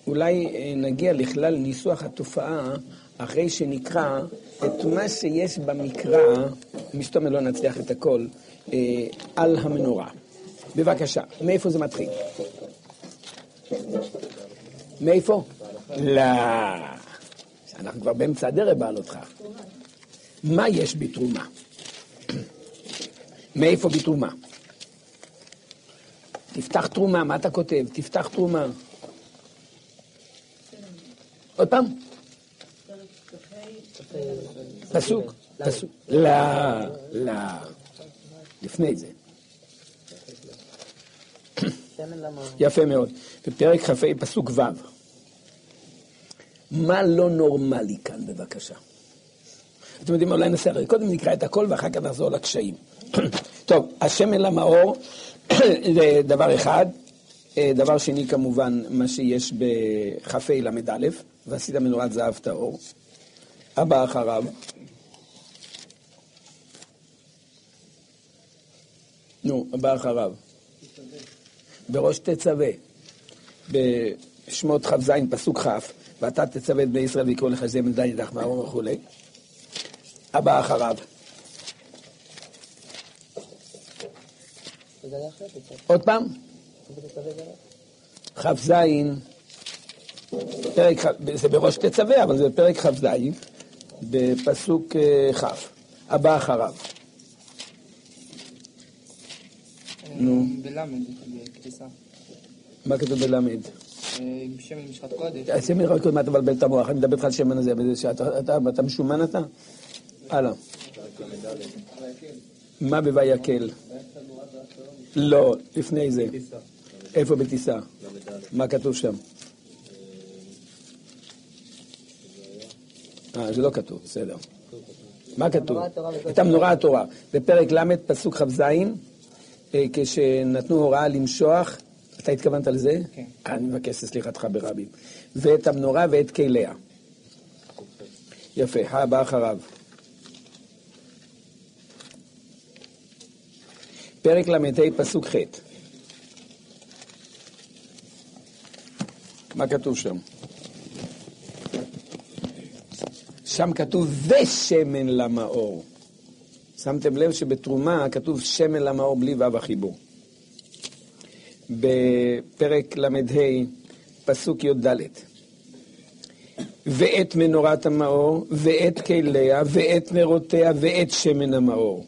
אולי נגיע לכלל ניסוח התופעה אחרי שנקרא את מה שיש במקרא, מסתום לא נצליח את הכל, על המנורה. בבקשה, מאיפה זה מתחיל? מאיפה? לא. אנחנו כבר באמצע הדרך בעל אותך. מה יש בתרומה? מאיפה בתרומה? תפתח תרומה, מה אתה כותב? תפתח תרומה. עוד פעם? פסוק? פסוק? לא, לא. לפני זה. יפה מאוד. בפרק כ"ה פסוק ו'. מה לא נורמלי כאן בבקשה? אתם יודעים, אולי נעשה הרי. קודם נקרא את הכל ואחר כך נחזור לקשיים. טוב, השמן למאור זה דבר אחד. דבר שני כמובן מה שיש בכ"ה למ"א, ועשית מנורת זהב טהור. הבא אחריו. נו, הבא אחריו. בראש תצווה. בשמות כ"ז פסוק כ', ואתה תצווה את בני ישראל ויקראו לך זה מדע ידך מאור וכו'. הבא אחריו. עוד פעם. כ"ז, זה בראש תצווה, אבל זה פרק כ"ז, בפסוק כ'. הבא אחריו. נו. בלמד, בכתיסה. מה כתוב בלמד? עם שמן משחת קודש. שמן משחת קודש, מה אתה מבלבל את המוח? אני מדבר איתך על שמן הזה, אתה משומן אתה? הלאה. מה בויקל? לא, לפני זה. איפה בטיסה? מה כתוב שם? זה לא כתוב, בסדר. מה כתוב? את המנורה התורה. בפרק ל' פסוק כ"ז, כשנתנו הוראה למשוח, אתה התכוונת לזה? כן. אני מבקש סליחתך ברבים. ואת המנורה ואת כליה. יפה, הבא אחריו. פרק ל"ה פסוק ח'. מה כתוב שם? שם כתוב ושמן למאור. שמתם לב שבתרומה כתוב שמן למאור בלי ו' החיבור. בפרק ל"ה פסוק י"ד. ואת מנורת המאור ואת כליה ואת נרותיה ואת שמן המאור.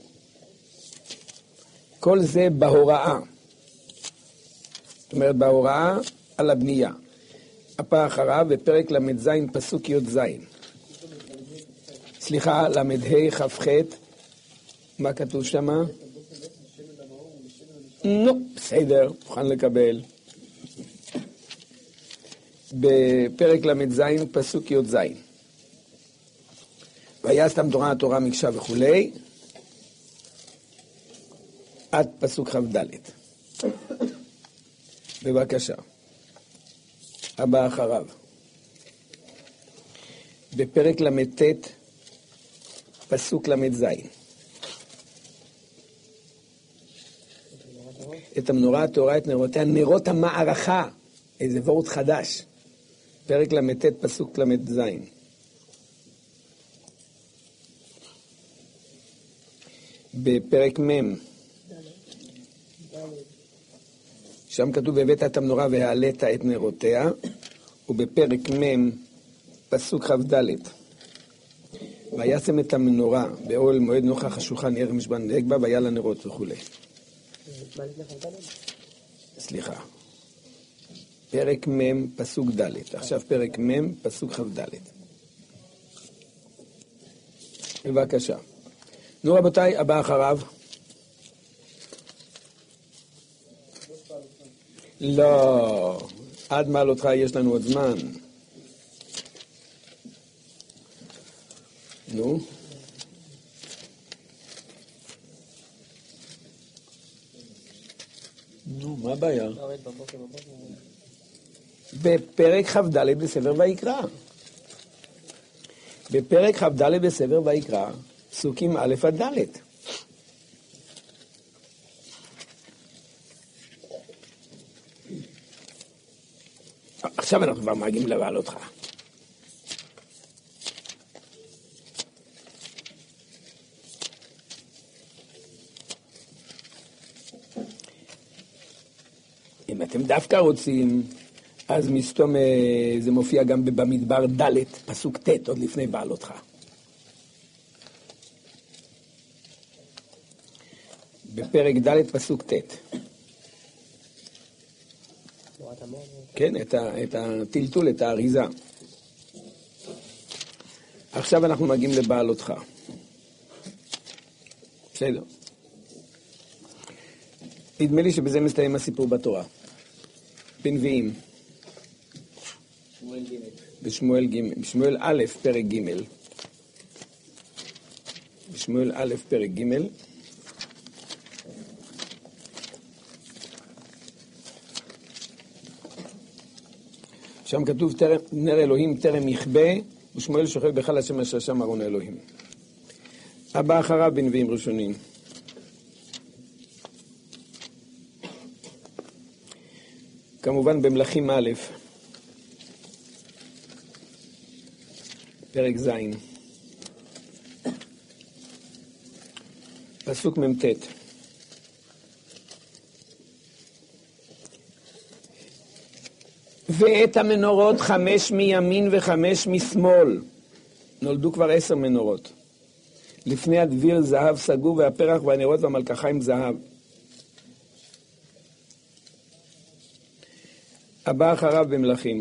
כל זה בהוראה. זאת אומרת בהוראה על הבנייה. הפעם אחריו בפרק ל"ז פסוק י"ז. סליחה, ל"ה כ"ח. מה כתוב שמה? נו, בסדר, מוכן לקבל. בפרק ל"ז פסוק י"ז. ויעשת המנורה התורה מקשה וכולי. עד פסוק כ"ד. בבקשה. הבא אחריו. בפרק ל"ט פסוק ל"ז. את המנורה התורה, את נרותיה, נרות המערכה. איזה וורט חדש. פרק ל"ט פסוק ל"ז. בפרק מ' שם כתוב והבאת את המנורה והעלית את נרותיה, ובפרק מ' פסוק כ"ד. וישם את המנורה באוהל מועד נוכח השולחן ערב משבן דאג בה והיה לה נרות וכו'. סליחה. פרק מ' פסוק ד'. עכשיו פרק מ' פסוק כ"ד. בבקשה. נו רבותיי, הבא אחריו. לא, עד מעלותך יש לנו עוד זמן. נו. נו, מה הבעיה? בפרק כ"ד בספר ויקרא. בפרק כ"ד בספר ויקרא, פסוקים א' עד ד'. עכשיו אנחנו כבר מגיעים לבעלותך. אם אתם דווקא רוצים, אז מסתום זה מופיע גם במדבר ד' פסוק ט' עוד לפני בעלותך. בפרק ד' פסוק ט'. כן, את הטלטול, את האריזה. עכשיו אנחנו מגיעים לבעלותך. בסדר. נדמה לי שבזה מסתיים הסיפור בתורה. בנביאים. בשמואל א' פרק ג'. בשמואל א' פרק ג'. שם כתוב נר אלוהים טרם יכבה, ושמואל שוכב בהיכל השם אשר שם ארון האלוהים. הבא אחריו בנביאים ראשונים. כמובן במלכים א', פרק ז', פסוק מ"ט. ואת המנורות 5 מימין ו5 משמאל. נולדו כבר 10 מנורות. לפני הדביר זהב סגור, והפרח והנרות והמלקחיים זהב. הבא אחריו במלכים.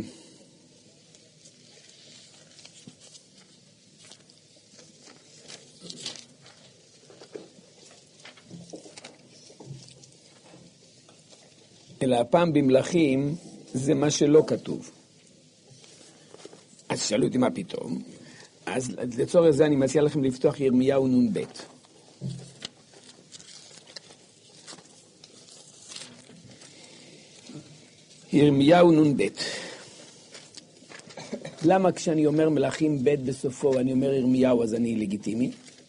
אלא הפעם במלכים זה מה שלא כתוב. אז שאלו אותי מה פתאום. אז לצורך זה אני מציע לכם לפתוח ירמיהו נ"ב. ירמיהו נ"ב. למה כשאני אומר מלכים ב' בסופו אני אומר ירמיהו אז אני לגיטימי?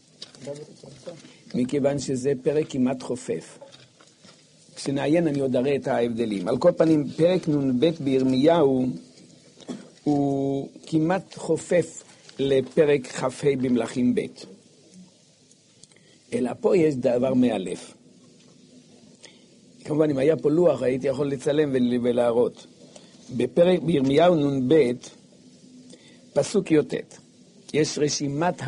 מכיוון שזה פרק כמעט חופף. כשנעיין אני עוד אראה את ההבדלים. על כל פנים, פרק נ"ב בירמיהו הוא כמעט חופף לפרק כ"ה במלכים ב'. אלא פה יש דבר מאלף. כמובן, אם היה פה לוח, הייתי יכול לצלם ולהראות. בירמיהו נ"ב, פסוק י"ט, יש רשימת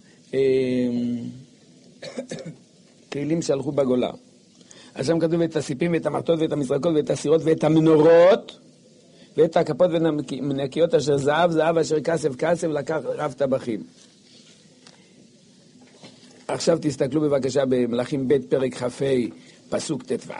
הכלים שהלכו בגולה. אז שם כתוב את הסיפים ואת המחטות ואת המזרקות ואת הסירות ואת המנורות ואת הכפות והמנקיות אשר זהב זהב אשר כסף כסף לקח רב טבחים. עכשיו תסתכלו בבקשה במלכים ב' פרק כ"ה פסוק ט"ו.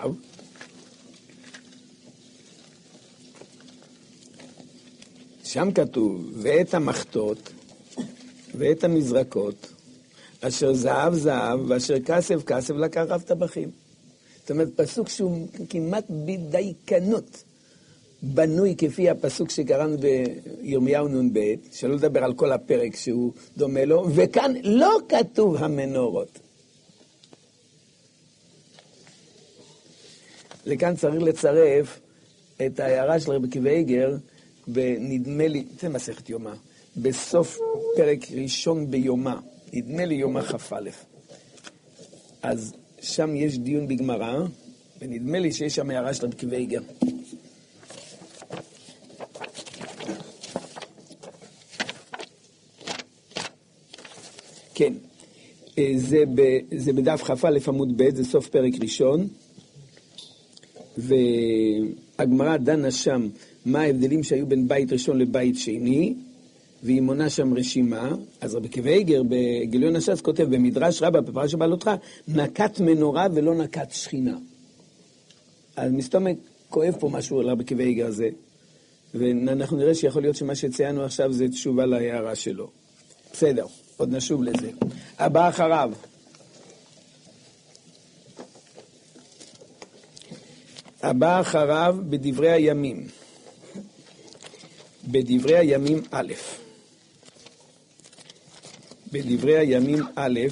שם כתוב ואת המחטות ואת המזרקות אשר זהב זהב ואשר כסף כסף לקח רב טבחים. זאת אומרת, פסוק שהוא כמעט בדייקנות בנוי כפי הפסוק שקראנו בירמיהו נ"ב, שלא לדבר על כל הפרק שהוא דומה לו, וכאן לא כתוב המנורות. לכאן צריך לצרף את ההערה של רבי עקיבא איגר, ונדמה לי, זה מסכת יומא, בסוף פרק ראשון ביומא, נדמה לי יומא כ"א. אז שם יש דיון בגמרא, ונדמה לי שיש שם הערה של רבי עקיבא איגר. כן, זה בדף כ"א עמוד ב', זה סוף פרק ראשון, והגמרא דנה שם מה ההבדלים שהיו בין בית ראשון לבית שני, והיא מונה שם רשימה. אז רבי עקיבא איגר בגיליון הש"ס כותב במדרש רבה בפרשת בעלותך, נקת מנורה ולא נקת שכינה. אז מסתובב כואב פה משהו על רבי עקיבא איגר הזה, ואנחנו נראה שיכול להיות שמה שציינו עכשיו זה תשובה להערה שלו. בסדר, עוד נשוב לזה. הבא אחריו. הבא אחריו בדברי הימים. בדברי הימים א'. בדברי הימים א',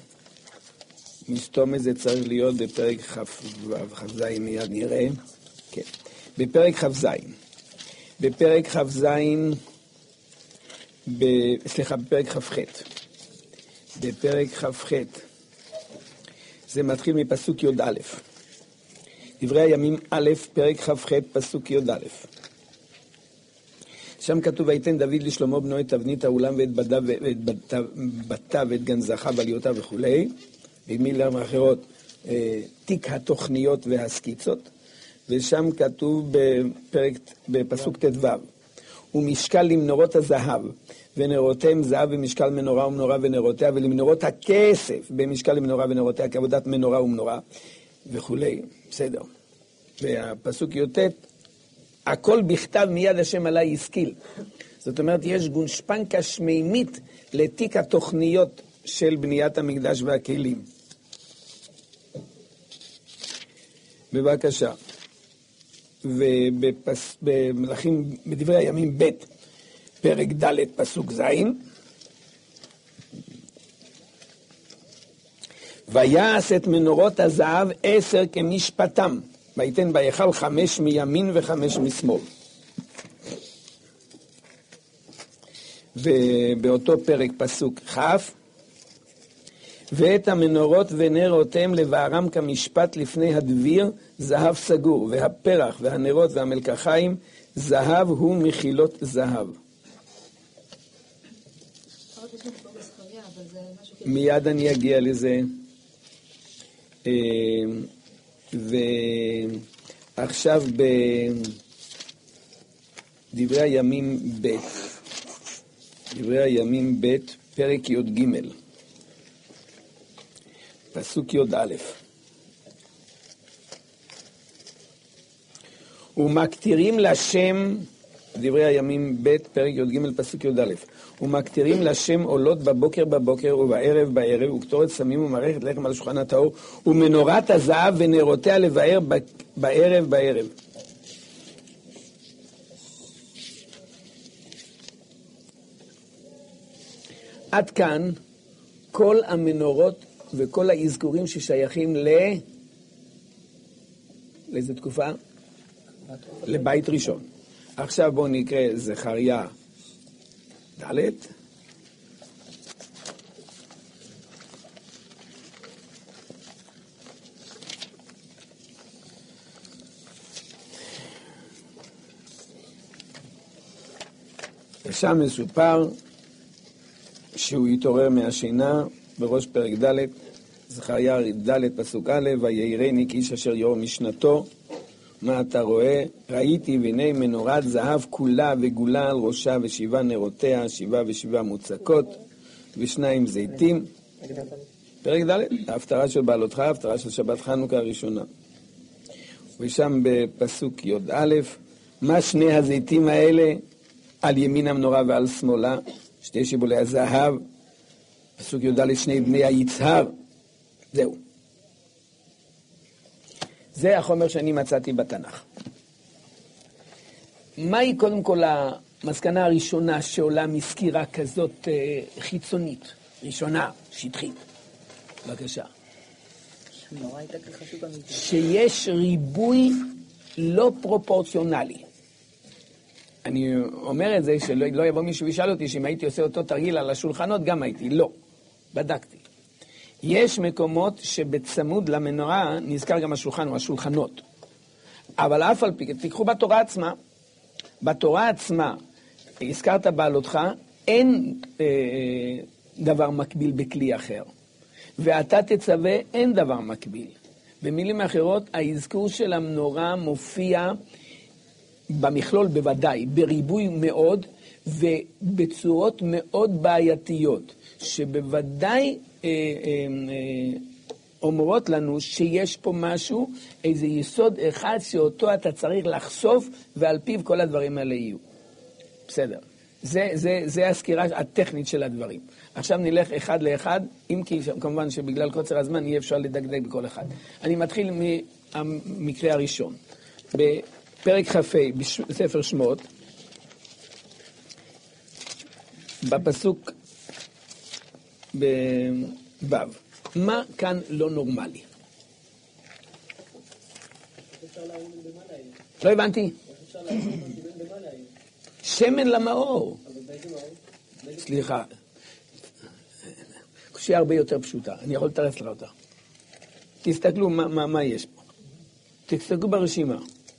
מסתום זה צריך להיות בפרק כ"ז, מיד נראה. כן. בפרק כ"ז. בפרק כ"ז, בפרק כ"ח. בפרק כ"ח, זה מתחיל מפסוק י"א. דברי הימים א', פרק כ"ח, פסוק י"א. שם כתוב, ויתן דוד לשלמה בנו את תבנית האולם ואת בתיו ואת גנזכיו ועליותיו וכו'. במילים אחרות, תיק התוכניות והסקיצות. ושם כתוב בפסוק ט"ו, ומשקל למנורות הזהב, ונרותיהם זהב במשקל מנורה ומנורה ונרותיה, ולמנורות הכסף במשקל למנורה ונרותיה, כעבודת מנורה ומנורה וכו'. בסדר. והפסוק י"ט, הכל בכתב מיד השם עלי השכיל. זאת אומרת, יש גושפנקה שמימית לתיק התוכניות של בניית המקדש והכלים. בבקשה. ובמלכים, בדברי הימים ב', פרק ד', פסוק ז', ויעש את מנורות הזהב 10 כמשפטם, ויתן בהיכל 5 מימין ו5 משמאל. ובאותו פרק פסוק כ', ואת המנורות ונרותיהם לבערם כמשפט לפני הדביר זהב סגור, והפרח והנרות והמלקחיים זהב הוא מחילות זהב. מיד אני אגיע לזה. ועכשיו בדברי הימים ב', דברי הימים ב', פרק י"ג, פסוק י"א. ומקטירים לשם, דברי הימים ב', פרק י"ג, פסוק י"א. ומקטירים לשם עולות בבוקר בבוקר ובערב בערב, וקטורת סמים ומערכת לחם על שולחן הטהור, ומנורת הזהב ונרותיה לבאר בערב בערב. עד כאן כל המנורות וכל האזכורים ששייכים לאיזה תקופה? לבית ראשון. עכשיו בואו נקרא זכריה ד'. ושם מסופר שהוא התעורר מהשינה בראש פרק ד', זכריה ד' פסוק א', ויראני כאיש אשר יאור משנתו, מה אתה רואה? ראיתי והנה מנורת זהב כולה וגולה על ראשה, ושבעה נרותיה, 7 ו7 מוצקות, ו2 זיתים. פרק ד', ההפטרה של בעלותך, ההפטרה של שבת חנוכה הראשונה. ושם בפסוק י"א, מה שני הזיתים האלה? על ימין המנורה ועל שמאלה, 2 שיבולי הזהב. פסוק י"ד, 2 בני היצהר. זהו. זה החומר שאני מצאתי בתנ"ך. מהי קודם כל המסקנה הראשונה שעולה מסקירה כזאת חיצונית, ראשונה, שטחית? בבקשה. שיש ריבוי לא פרופורציונלי. אני אומר את זה שלא יבוא מישהו וישאל אותי שאם הייתי עושה אותו תרגיל על השולחנות גם הייתי. לא, בדקתי. יש מקומות שבצמוד למנורה נזכר גם השולחן או השולחנות. אבל אף על פי, תיקחו בתורה עצמה. בתורה עצמה, הזכרת בעלותך, אין דבר מקביל בכלי אחר. ואתה תצווה, אין דבר מקביל. במילים אחרות, האזכור של המנורה מופיע במכלול בוודאי, בריבוי מאוד ובצורות מאוד בעייתיות, שבוודאי אומרות לנו שיש פה משהו, איזה יסוד אחד שאותו אתה צריך לחשוף, ועל פיו כל הדברים האלה יהיו. בסדר. זה הסקירה הטכנית של הדברים. עכשיו נלך אחד לאחד, אם כי כמובן שבגלל קוצר הזמן יהיה אפשר לדקדק בכל אחד. אני מתחיל מהמקרה הראשון. בפרק כ"ה בספר שמות, בפסוק בו', מה כאן לא נורמלי? לא הבנתי. שמן למאור. סליחה. קושיה הרבה יותר פשוטה. אני יכול לתרץ לך אותה. תסתכלו מה יש פה. תסתכלו ברשימה.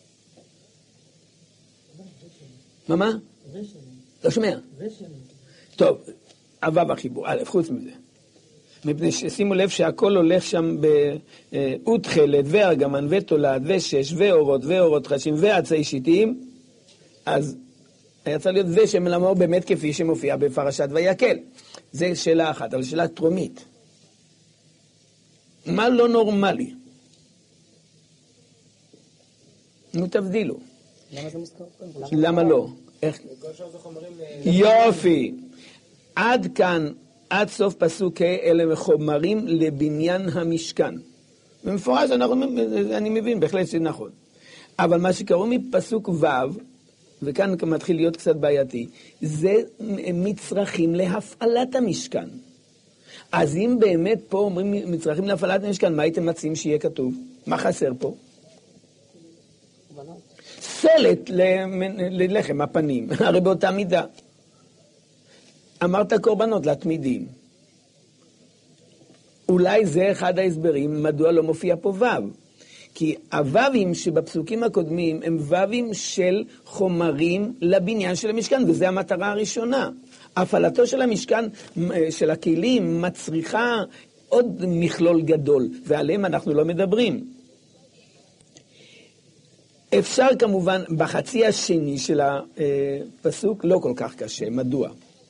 מה? לא שומע. טוב, אבא בחיבור. א', חוץ מזה. מפני ששימו לב שהכל הולך שם באות חלת וארגמן ותולד ושש ואורות חשים ועצי שיטים, אז היה צריך להיות ושמן למאור באמת כפי שמופיע בפרשת ויקל. זה שאלה אחת, אבל שאלה טרומית. מה לא נורמלי? נו תבדילו. למה זה מוזכר? למה לא? איך? יופי. עד כאן, עד סוף פסוק אלה חומרים לבניין המשכן. במפורש אני מבין, בהחלט שזה נכון. אבל מה שקראו מפסוק ו', וכאן מתחיל להיות קצת בעייתי, זה מצרכים להפעלת המשכן. אז אם באמת פה אומרים מצרכים להפעלת המשכן, מה הייתם מציעים שיהיה כתוב? מה חסר פה? סולת ללחם הפנים, הרי באותה מידה. אמרת קורבנות לתמידים. אולי זה אחד ההסברים מדוע לא מופיע פה ו'. כי הו"בים שבפסוקים הקודמים הם ו"בים של חומרים לבניין של המשכן, וזו המטרה הראשונה. הפעלתו של המשכן, של הכלים, מצריכה עוד מכלול גדול, ועליהם אנחנו לא מדברים. אפשר כמובן בחצי השני של הפסוק לא כל כך קשה. מדוע?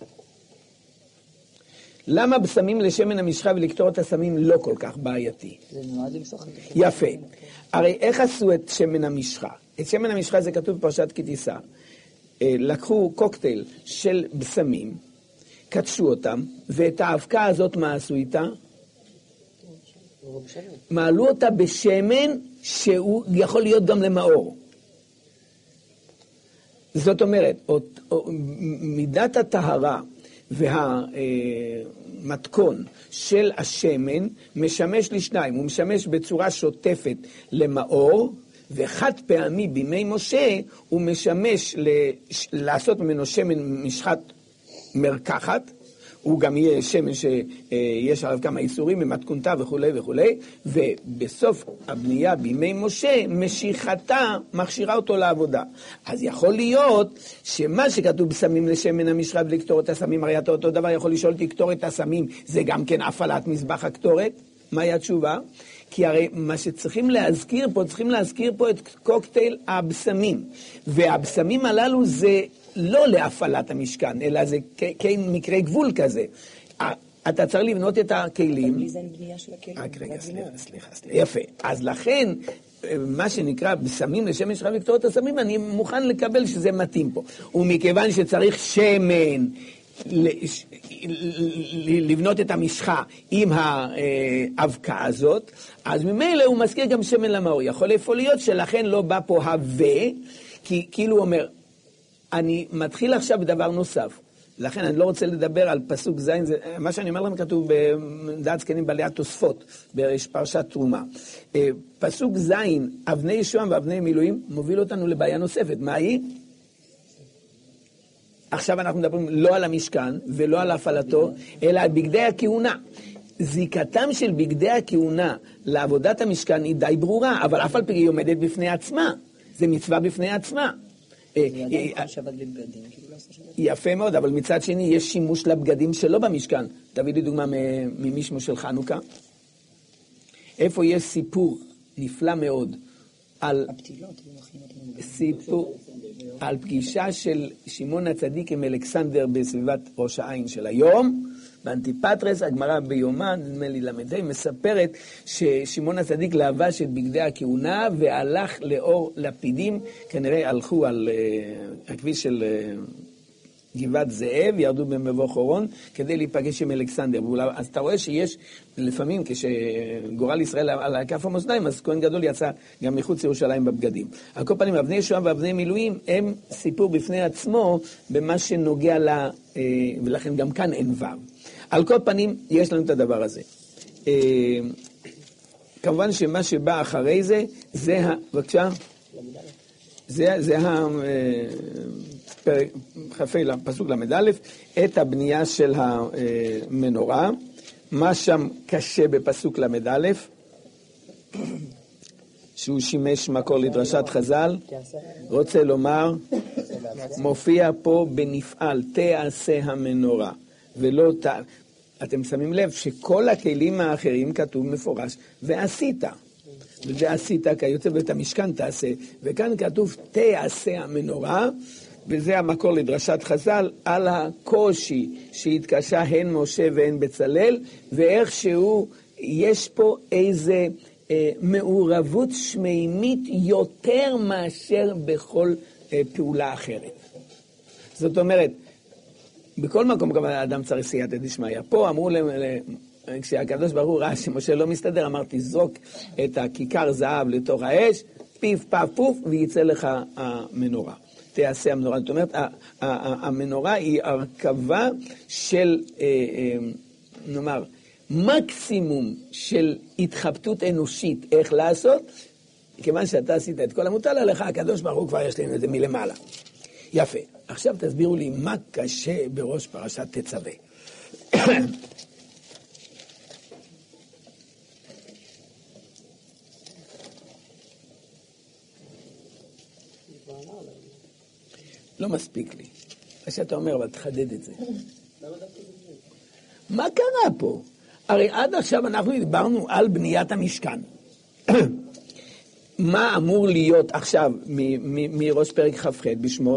למה בשמים לשמן המשחה ולקטור את הסמים לא כל כך בעייתי? זה נועד למשוך. יפה. הרי איך עשו את שמן המשחה? את שמן המשחה זה כתוב בפרשת כי תישא. לקחו קוקטייל של בשמים, קדשו אותם, ואת האבקה הזאת מה עשו איתה? מעלו אותה בשמן שהוא יכול להיות גם למאור. זאת אומרת, מידת הטהרה והמתכון של השמן משמש לשניים. הוא משמש בצורה שוטפת למאור, וחד פעמי בימי משה הוא משמש לעשות ממנו שמן משחת מרקחת. הוא גם יהיה שמן שיש עליו כמה איסורים במתכונתה וכו' וכו', ובסוף הבנייה בימי משה, משיכתה מכשירה אותו לעבודה. אז יכול להיות שמה שכתוב בשמים לשמן המשחה ולקטור את הסמים, הרי אותו דבר יכול לשאול תקטור את הסמים, זה גם כן הפעלת מזבח הקטורת? מהי התשובה? כי הרי מה שצריכים להזכיר פה, צריכים להזכיר פה את קוקטייל הבשמים, והבשמים הללו זה לא להפעלת המשכן, אלא זה מקרה גבול כזה. אתה צריך לבנות את הכלים. בלי זה אין בנייה של הכלים. רגע, סליחה. יפה. אז לכן, מה שנקרא בשמים לשמן משחה ולקטור את הסמים, אני מוכן לקבל שזה מתאים פה. ומכיוון שצריך שמן, לבנות את המשחה עם האבקה הזאת, אז ממילא הוא מזכיר גם שמן למאור. יכול להיות שלכן לא בא פה הווה, כי כאילו הוא אומר, אני מתחיל עכשיו בדבר נוסף. לכן אני לא רוצה לדבר על פסוק זין, מה שאני אומר לכם כתוב בדעת זקנים בעלי התוספות, בפרשת תרומה. פסוק זין, אבני ישועה ואבני מילואים, מוביל אותנו לבעיה נוספת. מה היא? עכשיו אנחנו מדברים לא על המשכן ולא על הפעלתו, אלא על בגדי הכהונה. זיקתם של בגדי הכהונה לעבודת המשכן היא די ברורה, אבל אף על פי היא עומדת בפני עצמה. זה מצווה בפני עצמה. יפה מאוד, אבל מצד שני יש שימוש לבגדים שלא במשכן. תביא לי דוגמה ממשמוש של חנוכה. איפה יש סיפור נפלא מאוד על סיפור, על פגישה של שמעון הצדיק עם אלכסנדר בסביבת ראש העין של היום, באנטיפטרס, הגמרא ביומן, נדמה לי למדי, מספרת ששמעון הצדיק לבש את בגדי הכהונה והלך לאור לפידים, כנראה הלכו על הכביש של גבעת זאב, ירדו במבוא חורון, כדי להיפגש עם אלכסנדר. אז אתה רואה שיש לפעמים, כשגורל ישראל על כף המאזניים, אז כהן גדול יצא גם מחוץ ירושלים בבגדים. על כל פנים, אבני ישועה ואבני מילואים הם סיפור בפני עצמו במה שנוגע לה, ולכן גם כאן אין וו. על כל פנים, יש לנו את הדבר הזה. כמובן שמה שבא אחרי זה, זה בבקשה? זה פסוק למד א', את הבנייה של המנורה. מה שם קשה בפסוק למד א', שהוא שימש מקור לדרשת חז"ל, רוצה לומר, מופיע פה בנפעל, תעשה המנורה, ולא אתם שמים לב שכל הכלים האחרים כתוב מפורש, ועשית. ועשית כיוצא ואת המשכן תעשה, וכאן כתוב תעשה המנורה, וזה המקור לדרשת חז"ל על הקושי שהתקשה הן משה והן בצלאל, ואיכשהו יש פה איזה מעורבות שמימית יותר מאשר בכל פעולה אחרת. זאת אומרת, בכל מקום גם האדם צריך סייעתא דשמיא. פה אמרו כשהקדוש ברוך הוא ראה שמשה לא מסתדר, אמרתי, זרוק את הכיכר זהב לתוך האש, פיף פף פוף, וייצא לך המנורה. תעשה המנורה. זאת אומרת, המנורה היא הרכבה של, נאמר, מקסימום של התחבטות אנושית, איך לעשות, כיוון שאתה עשית את כל המוטל עליך, הקדוש ברוך הוא כבר יש לנו את זה מלמעלה. יפה. עכשיו תסבירו לי מה קשה בראש פרשת תצווה. לא מספיק לי. מה שאתה אומר, אבל תחדד את זה. מה קרה פה? הרי עד עכשיו אנחנו דיברנו על בניית המשכן. מה אמור להיות עכשיו מראש פרק כ"ח בשמות?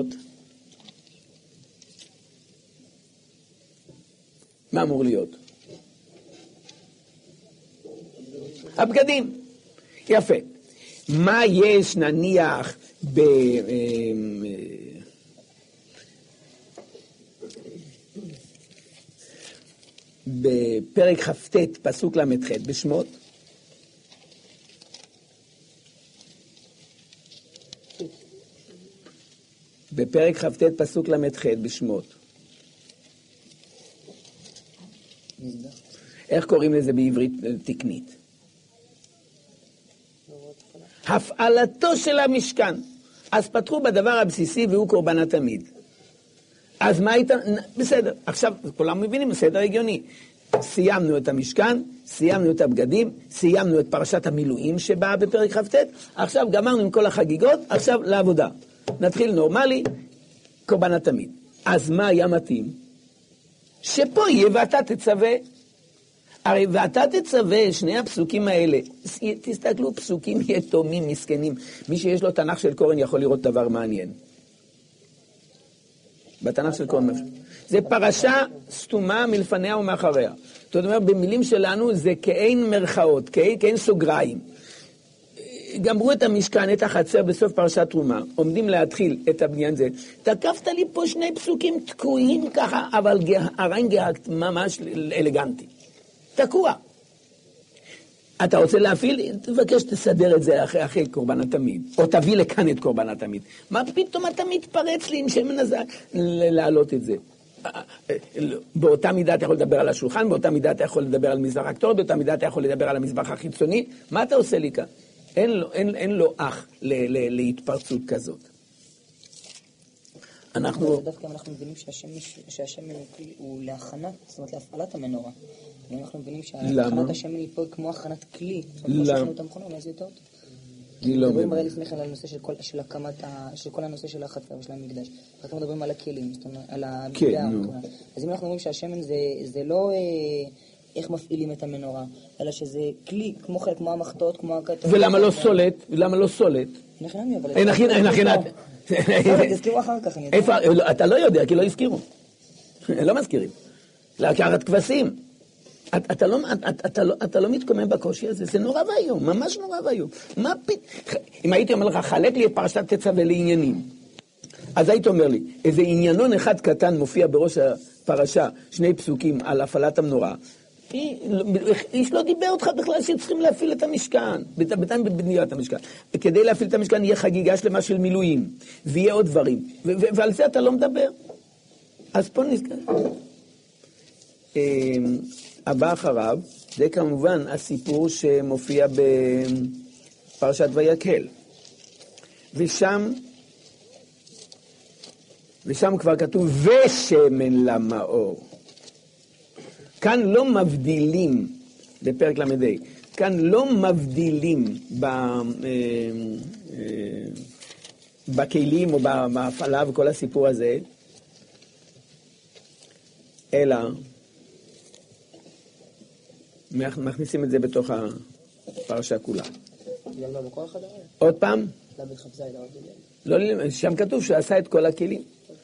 מה אמור להיות? הבגדים. יפה. מה יש נניח בפרק כ"ט פסוק ל"ח בשמות? בפרק כ"ט פסוק ל"ח בשמות. איך קוראים לזה בעברית תקנית? הפעלתו של המשכן. אז פתחו בדבר הבסיסי והוא קורבן התמיד. אז מה הייתה? בסדר, עכשיו כולם מבינים, בסדר הגיוני. סיימנו את המשכן, סיימנו את הבגדים, סיימנו את פרשת המילואים שבאה בפרק כ"ט, עכשיו גמרנו עם כל החגיגות, עכשיו לעבודה. נתחיל נורמלי, קורבן התמיד. אז מה היה מתאים? שפה יהיה ואתה תצווה. הרי ואתה תצווה, שני הפסוקים האלה, תסתכלו, פסוקים יתומים, מסכנים. מי שיש לו תנ"ך של קורן יכול לראות דבר מעניין. בתנ"ך של קורן. זה פרשה סתומה מלפניה ומאחריה. זאת אומרת, במילים שלנו זה כאין מרכאות, כאין סוגריים. גמרו את המשכן, את החצר בסוף פרשת תרומה, עומדים להתחיל את הבניין הזה. תקפת לי פה שני פסוקים תקועים ככה, אבל הרנגהקט ממש אלגנטי. תקוע. אתה רוצה להפעיל? תבקש תסדר את זה אחרי קורבן התמיד, או תביא לכאן את קורבן התמיד. מה פתאום אתה מתפרץ לי עם שמן הזה להעלות את זה? באותה מידה אתה יכול לדבר על השולחן, באותה מידה אתה יכול לדבר על מזבח הקטורת, באותה מידה אתה יכול לדבר על המזבח החיצוני. מה אתה עושה לי כאן? אין לו אח להתפרצות כזאת. דווקא אנחנו מבינים שהשמן הוא להכנת, זאת אומרת להפעלת המנורה. אנחנו מבינים שהכנת השמן היא פה כמו הכנת כלי. למה? אולי זה יותר טוב. מדברים הרי לפני כן על הנושא של הקמת, של כל הנושא של החצר ושל המקדש. רק מדברים על הכלים, זאת אומרת, על המקדש. אז אם אנחנו אומרים שהשמן זה לא איך מפעילים את המנורה, אלא שזה כלי, כמו חלק, כמו המחטות, כמו הכתוב. ולמה לא סולת? ולמה לא סולת? נכנעמי, אבל... תזכירו אחר כך. אתה לא יודע, כי לא הזכירו. לא מזכירים. לקחת כבשים. אתה לא מתקומם בקושי הזה, זה נורא והיום, ממש נורא והיום. אם הייתי אומר לך, חלק לי את פרשת תצווה לעניינים, אז היית אומר לי, איזה עניינון אחד קטן מופיע בראש הפרשה, שני פסוקים על הפעלת המנורה, איש לא דיבר אותך בכלל שצריכים להפעיל את המשכן, בינתיים בבניית המשכן. כדי להפעיל את המשכן יהיה חגיגה שלמה של מילואים, ויהיה עוד דברים, ועל זה אתה לא מדבר. אז פה נזכר. הבא אחריו, זה כמובן הסיפור שמופיע בפרשת ויקהל. ושם ושם כבר כתוב ושמן למאור. כאן לא מבדילים, בפרק למד, כאן לא מבדילים בכלים או בהפעלה וכל הסיפור הזה, אלא מכניסים את זה בתוך הפרשה כולה. עוד פעם? לא, שם כתוב שעשה את כל הכלים.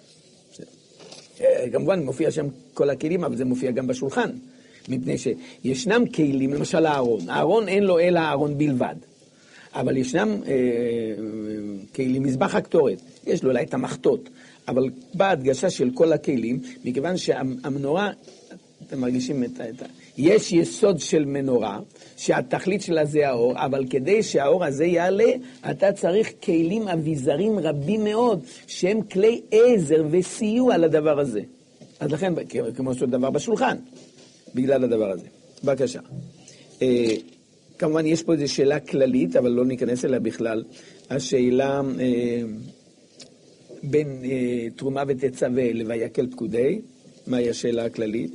כמובן מופיע שם כל הכלים, אבל זה מופיע גם בשולחן. מפני שישנם כלים, למשל הארון. הארון אין לו אלא הארון בלבד. אבל ישנם כלים, מזבח הקטורת. יש לו אולי את המחטות. אבל בהדגשה של כל הכלים, מכיוון שהמנורה, אתם מרגישים יש יסוד של מנורה, שהתכלית שלה זה האור, אבל כדי שהאור הזה יעלה, אתה צריך כלים אביזרים רבים מאוד, שהם כלי עזר וסיוע לדבר הזה. אז לכן, כמו שהוא דבר בשולחן, בגלל הדבר הזה. בבקשה. כמובן, יש פה איזו שאלה כללית, אבל לא ניכנס אליה בכלל. השאלה בין תרומה ותצווה לויקל פקודי, מהי השאלה הכללית?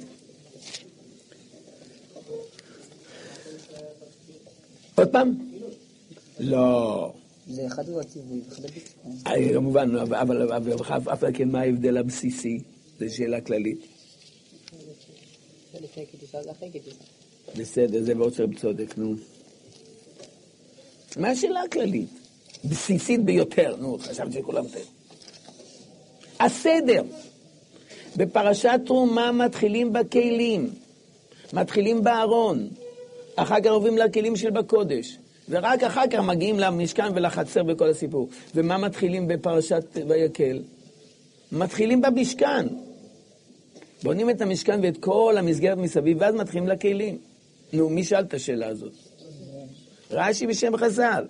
עוד פעם? לא. זה אחד הוא הציווי, אחד הביצוע. כמובן, אבל אף כן מה ההבדל הבסיסי? זו שאלה כללית. זה לפני כתיסה, זה אחרי כתיסה. בסדר, זה מאוד שרב צודק, נו. מה השאלה הכללית? בסיסית ביותר, נו, חשבתי שכולם תן. הסדר. בפרשת תרומה מתחילים בכלים, מתחילים בארון, אחר כך עוברים לכלים של בקודש, ורק אחר כך מגיעים למשכן ולחצר בכל הסיפור. ומה מתחילים בפרשת ויקל? מתחילים במשכן. בונים את המשכן ואת כל המסגרת מסביב, ואז מתחילים לכלים. נו, מי שאל את השאלה הזאת? רש"י בשם חז"ל.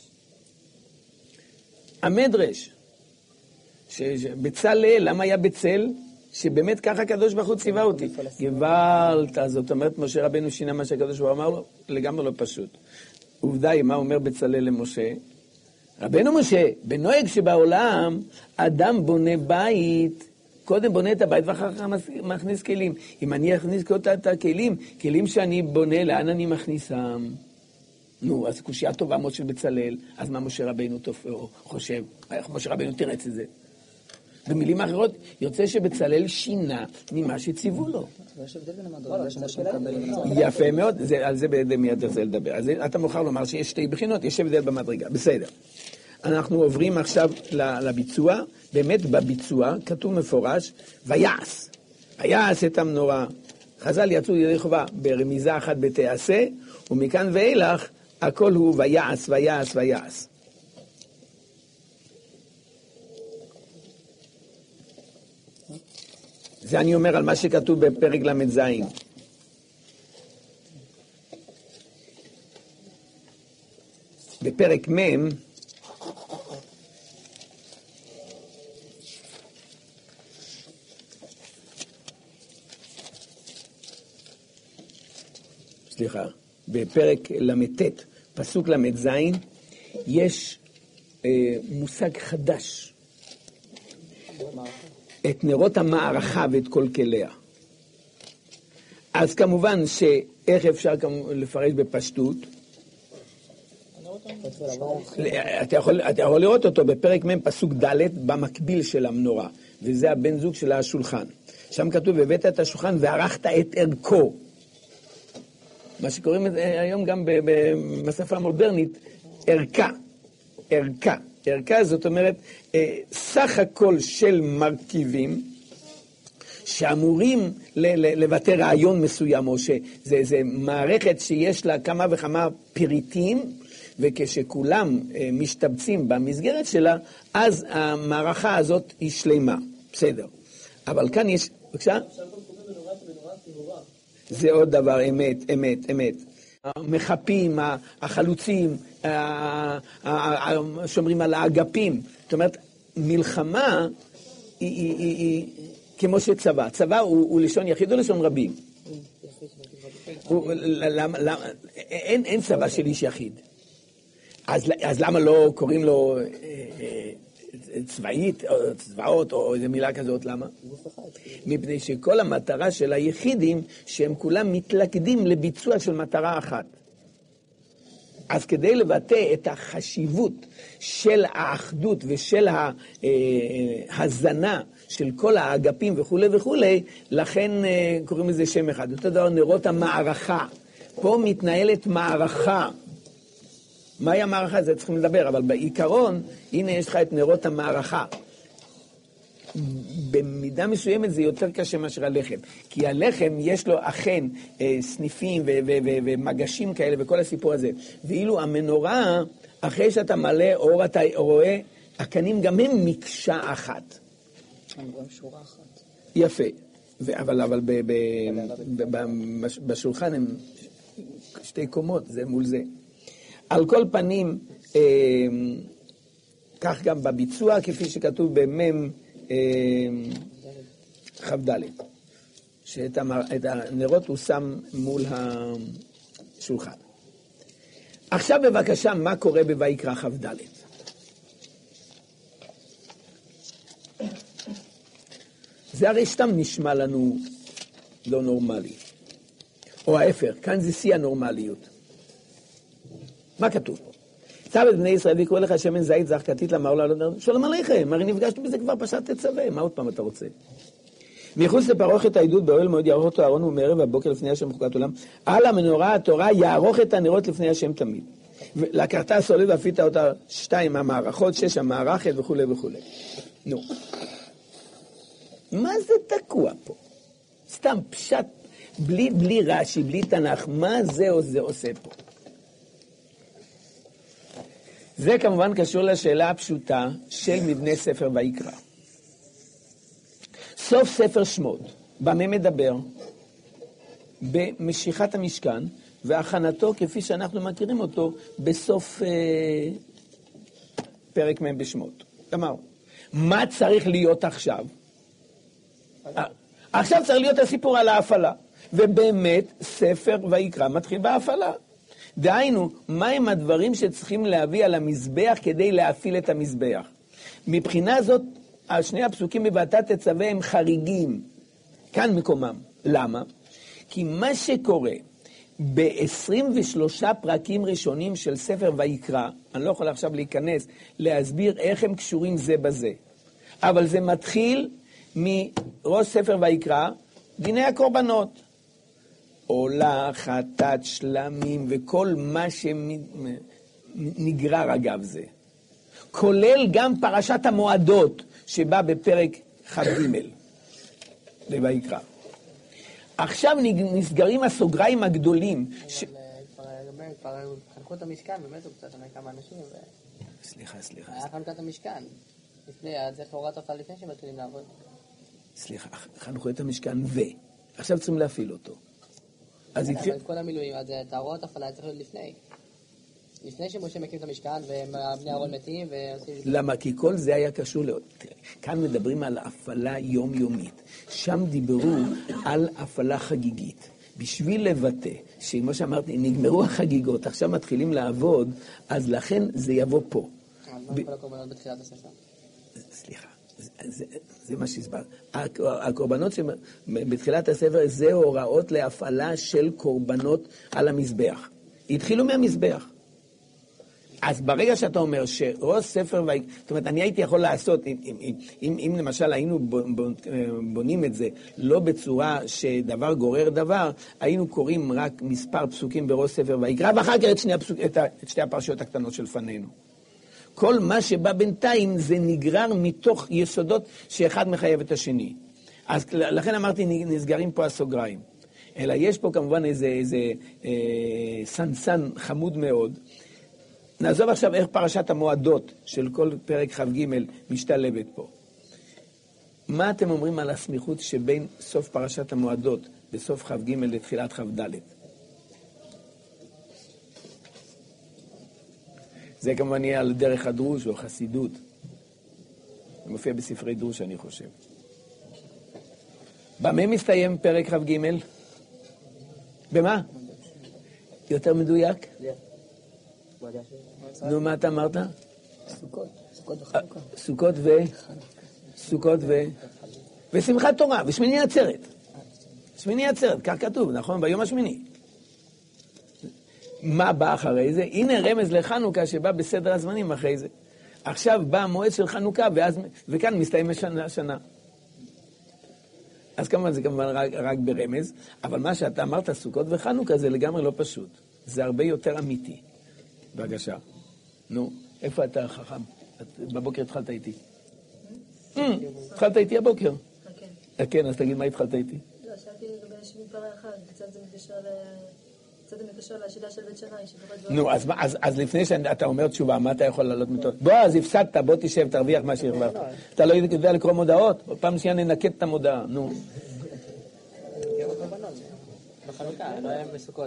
המדרש, בצלאל, למה היה בצל? שבאמת ככה הקדוש ברוך הוא ציווה אותי. גוואלת, זאת אומרת, משה רבנו שינה מה שהקדוש ברוך הוא אמר לו, לגמרי לא פשוט. עובדה היא, מה אומר בצלאל למשה? רבנו משה, בנוהג שבעולם, אדם בונה בית, קודם בונה את הבית ואחר כך מכניס כלים. אם אני אכניס את הכלים, כלים שאני בונה, לאן אני מכניסם? נו, אז קושיה טובה מאוד של בצלאל, אז מה משה רבנו חושב? איך משה רבנו תרץ את זה? במילים אחרות, יוצא שבצלאל שינה ממה שציוו לו. יש הבדל בין המדרגה שמשה מקבל. יפה מאוד, על זה מיד רוצה לדבר. אז אתה מוכר לומר שיש שתי בחינות, יש הבדל במדרגה. בסדר. אנחנו עוברים עכשיו לביצוע. באמת בביצוע כתוב מפורש, ויעש. ויעש את המנורה. חז"ל יצאו ידי חובה ברמיזה אחת בתעשה, ומכאן ואילך הכל הוא ויעש, ויעש, ויעש. זה אני אומר על מה שכתוב בפרק למד זין. בפרק מם, בפרק למד-ט, פסוק למד זין, יש מושג חדש. את נרות המערכה ואת כל כליה. אז כמובן שאיך אפשר לפרש בפשטות? אתה יכול לראות אותו בפרק מ' פסוק ד' במקביל של המנורה, וזה הבן זוג של השולחן. שם כתוב, הבאת את השולחן וערכת את ערכו. מה שקוראים היום גם בשפה המודרנית, ערכה. ערכה. ערכה זאת אומרת, סך הכל של מרכיבים שאמורים לבטא רעיון מסוים, או שזה מערכת שיש לה כמה וכמה פריטים, וכשכולם משתבצים במסגרת שלה, אז המערכה הזאת היא שלמה. בסדר. אבל כאן יש, בבקשה? זה עוד דבר, אמת, אמת, אמת. המחפים, החלוצים, שומרים על האגפים. זאת אומרת, מלחמה היא כמו שצבא. צבא הוא לשון יחיד או לשון רבים? אין צבא של איש יחיד. אז למה לא קוראים לו צבאית, או צבאות, או איזו מילה כזאת, למה? מפני שכל המטרה של היחידים, שהם כולם מתלכדים לביצוע של מטרה אחת. אז כדי לבטא את החשיבות של האחדות ושל ההזנה של כל האגפים וכו' וכו', לכן קוראים לזה שם אחד. אותו דבר נרות המערכה. פה מתנהלת מערכה. מהי המערכה? זה צריכים לדבר, אבל בעיקרון, הנה יש לך את נרות המערכה. במידה מסוימת זה יותר קשה מאשר הלחם, כי הלחם יש לו אכן סניפים ומגשים כאלה וכל הסיפור הזה, ואילו המנורה, אחרי שאתה מלא אור, אתה רואה, הקנים גם הם מקשה אחת. הם רואים שורה אחת. יפה, אבל בשולחן הם שתי קומות, זה מול זה. על כל פנים, כך גם בביצוע, כפי שכתוב במם חבדלת, שאת הנרות הוא שם מול השולחן. עכשיו בבקשה, מה קורה בויקרא חבדלת? זה הרי סתם נשמע לנו לא נורמלי. או ההפך, כאן זה שיא הנורמליות. מה כתוב פה? צו את בני ישראל ויקראו לך שמן זית זך כתית למר לו, שלום עליכם, הרי נפגשנו בזה כבר פשט תצווה, מה עוד פעם אתה רוצה? מחוץ לפרוכת העדות באוהל מועד יערוך אותו אהרון ומערב הבוקר לפני השם חוקת עולם, על המנורה התורה יערוך את הנרות לפני השם תמיד. לקחת סולד ואפית אותה 2 המערכות, 6 המערכת וכו' וכו'. נו. מה זה תקוע פה? סתם פשט, בלי רש"י, בלי תנ"ך, מה זה עושה פה? זה כמובן קשור לשאלה הפשוטה של מבנה ספר ויקרא. סוף ספר שמות, במה מדבר? במשיכת המשכן והכנתו כפי שאנחנו מכירים אותו בסוף פרק מ' בשמות. כלומר, מה צריך להיות עכשיו? עכשיו צריך להיות הסיפור על ההפעלה, ובאמת ספר ויקרא מתחיל בהפעלה. דהיינו, מהם הדברים שצריכים להביא על המזבח כדי להפעיל את המזבח? מבחינה זאת, שני הפסוקים בבתת תצווה הם חריגים. כאן מקומם. למה? כי מה שקורה ב-23 פרקים ראשונים של ספר ויקרא, אני לא יכול עכשיו להיכנס, להסביר איך הם קשורים זה בזה. אבל זה מתחיל מראש ספר ויקרא, דיני הקורבנות. עולה, חטאת, שלמים וכל מה שנגרר אגב זה. כולל גם פרשת המועדות שבא בפרק כ"ג לויקרא. עכשיו נסגרים הסוגריים הגדולים. כבר חנכו את המשכן, באמת הוא קצת, כמה אנשים. סליחה. היה חנוכת המשכן. זה הוראת אותה לפני שמתחילים לעבוד. סליחה, חנכו את המשכן עכשיו צריכים להפעיל אותו. אבל את כל המילואים, אז את ההוראות הפעלה צריך להיות לפני שמשה מקים את המשכן ובני אהרון מתים למה? כי כל זה היה קשור כאן מדברים על הפעלה יומיומית, שם דיברו על הפעלה חגיגית, בשביל לבטא שמה שאמרתי, נגמרו החגיגות, עכשיו מתחילים לעבוד, אז לכן זה יבוא פה. אז מה כל הקורבנות בתחילת הספר? סליחה, זה מה שהסבר. הקורבנות בתחילת הספר זה הוראות להפעלה של קורבנות על המזבח. התחילו מהמזבח. אז ברגע שאתה אומר שראש ספר, זאת אומרת, אני הייתי יכול לעשות, אם למשל היינו בונים את זה לא בצורה שדבר גורר דבר, היינו קוראים רק מספר פסוקים בראש ספר ויקרא, ואחר כך את שתי הפרשיות הקטנות של פנינו. כל מה שבא בינתיים זה נגרר מתוך יסודות שאחד מחייב את השני. אז לכן אמרתי, נסגרים פה הסוגריים. אלא יש פה כמובן איזה סנסן חמוד מאוד. נעזוב עכשיו איך פרשת המועדות של כל פרק כ"ג משתלבת פה. מה אתם אומרים על הסמיכות שבין סוף פרשת המועדות בסוף כ"ג לתחילת כ"ד? זה כמובן יהיה על דרך הדרוש או חסידות. זה מופיע בספרי דרוש, אני חושב. במה מסתיים פרק כ"ג? במה? יותר מדויק? נו, מה אתה אמרת? סוכות ושמחת תורה, ושמיני עצרת. שמיני עצרת, כך כתוב, נכון? ביום השמיני. מה בא אחרי זה? הנה רמז לחנוכה שבא בסדר הזמנים אחרי זה. עכשיו בא המועד של חנוכה, וכאן מסתיים השנה. אז כמובן זה כמובן רק ברמז, אבל מה שאתה אמרת, סוכות וחנוכה, זה לגמרי לא פשוט. זה הרבה יותר אמיתי. בבקשה. נו, איפה אתה חכם? בבוקר התחלת איתי. התחלת איתי הבוקר. כן, אז תגיד מה התחלת איתי. לא, שאלתי לגבי שמיני פרה אחד, קצת זה מתקשר לשאלה של בית שמאי. נו, אז לפני שאתה אומר תשובה, מה אתה יכול לעלות מתוך? בוא, אז הפסדת, בוא תשב, תרוויח מה שהרווחת. אתה לא יודע לקרוא מודעות? פעם שנייה ננקד את המודעה, נו. בחנוכה, לא היה מסוכות.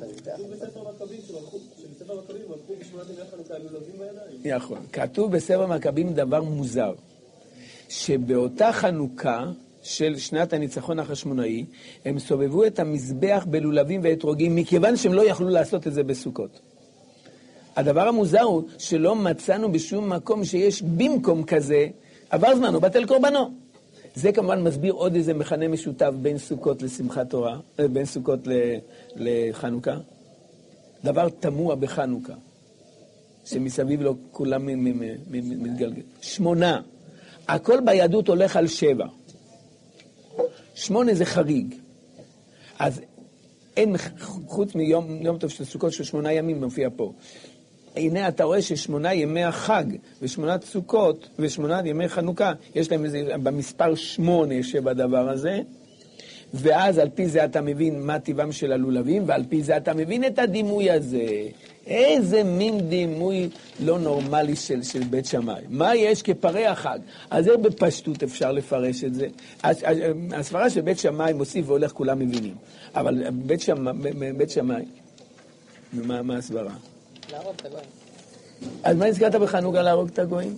נכון. כתוב בספר מכבים דבר מוזר, שבאותה חנוכה של שנת הניצחון החשמונאי, הם סובבו את המזבח בלולבים ואתרוגים, מכיוון שהם לא יכלו לעשות את זה בסוכות. הדבר המוזר הוא שלא מצאנו בשום מקום שיש במקום כזה, עבר זמן, הוא בטל קורבנו. זה כמובן מסביר עוד איזה מכנה משותף בין סוכות לשמחת תורה, בין סוכות לחנוכה. דבר תמוה בחנוכה, שמסביב לו כולם מתגלגל. 8. הכל ביהדות הולך על 7. 8 זה חריג. אז אין, חוץ מיום טוב של סוכות של 8 ימים מופיע פה. הנה אתה רואה ש8 ימי החג ו8 סוכות ו8 ימי חנוכה, יש להם איזה, במספר 8 שבדבר הזה, ואז על פי זה אתה מבין מה טבעם של הלולבים, ועל פי זה אתה מבין את הדימוי הזה. איזה מין דימוי לא נורמלי של בית שמאי. מה יש כפרי החג? אז זה בפשטות אפשר לפרש את זה. הסברה של בית שמאי מוסיף והולך, כולם מבינים. אבל בית שמאי, מה הסברה? להרוג את הגויים. אז מה הזכרת בחנוכה להרוג את הגויים?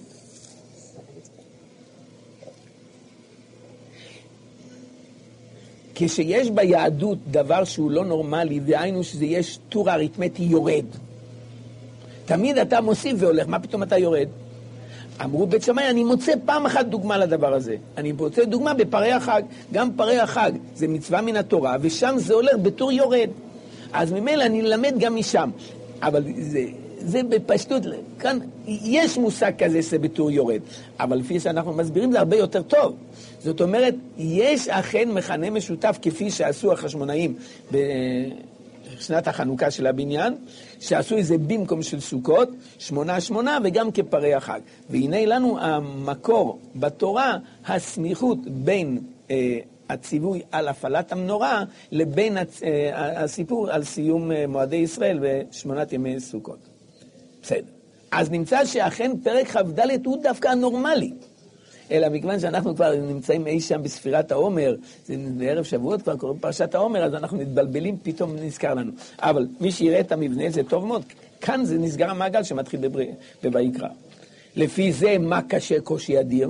כשיש ביהדות דבר שהוא לא נורמלי, דהיינו שזה יש טור אריתמטי יורד. תמיד אתה מוסיף והולך, מה פתאום אתה יורד? אמרו בית שמאי, אני מוצא פעם אחת דוגמה לדבר הזה. אני מוצא דוגמה בפרי החג. גם פרי החג זה מצווה מן התורה, ושם זה הולך בטור יורד. אז ממילא אני למד גם משם. אבל זה בפשטות, כאן יש מושג כזה שבטור יורד. אבל לפי שאנחנו מסבירים זה הרבה יותר טוב. זאת אומרת, יש אכן מכנה משותף כפי שעשו החשמונאים בשנת החנוכה של הבניין, שעשו איזה במקום של סוכות, 8-8 וגם כפרי החג. והנה לנו המקור בתורה, הסמיכות בין הציווי על הפעלת המנורה, לבין הסיפור על סיום מועדי ישראל ו8 ימי סוכות. בסדר. אז נמצא שאכן פרק כ"ד הוא דווקא הנורמלי. אלא מכיוון שאנחנו כבר נמצאים אי שם בספירת העומר, זה בערב שבועות כבר קוראים פרשת העומר, אז אנחנו מתבלבלים, פתאום נזכר לנו. אבל מי שיראה את המבנה זה טוב מאוד. כאן זה נסגר המעגל שמתחיל בויקרא. לפי זה, מה קשה קושי אדיר?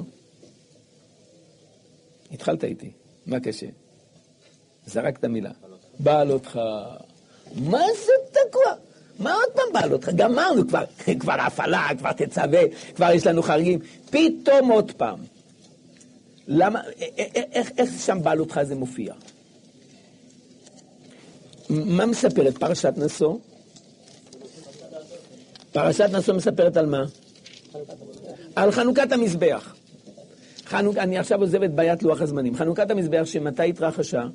התחלת איתי. מה קשה? זרקת מילה. בעלותך. מה זה תקוע? מה עוד פעם בעלותך? גמרנו כבר הפעלה, כבר תצווה, כבר יש לנו חריגים. פתאום עוד פעם. למה? איך שם בעלותך זה מופיע? מה מספרת פרשת נשוא? פרשת נשוא מספרת על מה? על חנוכת המזבח. אני עכשיו עוזב את בעיית לוח הזמנים. חנוכת המזבח שמתי התרחשה?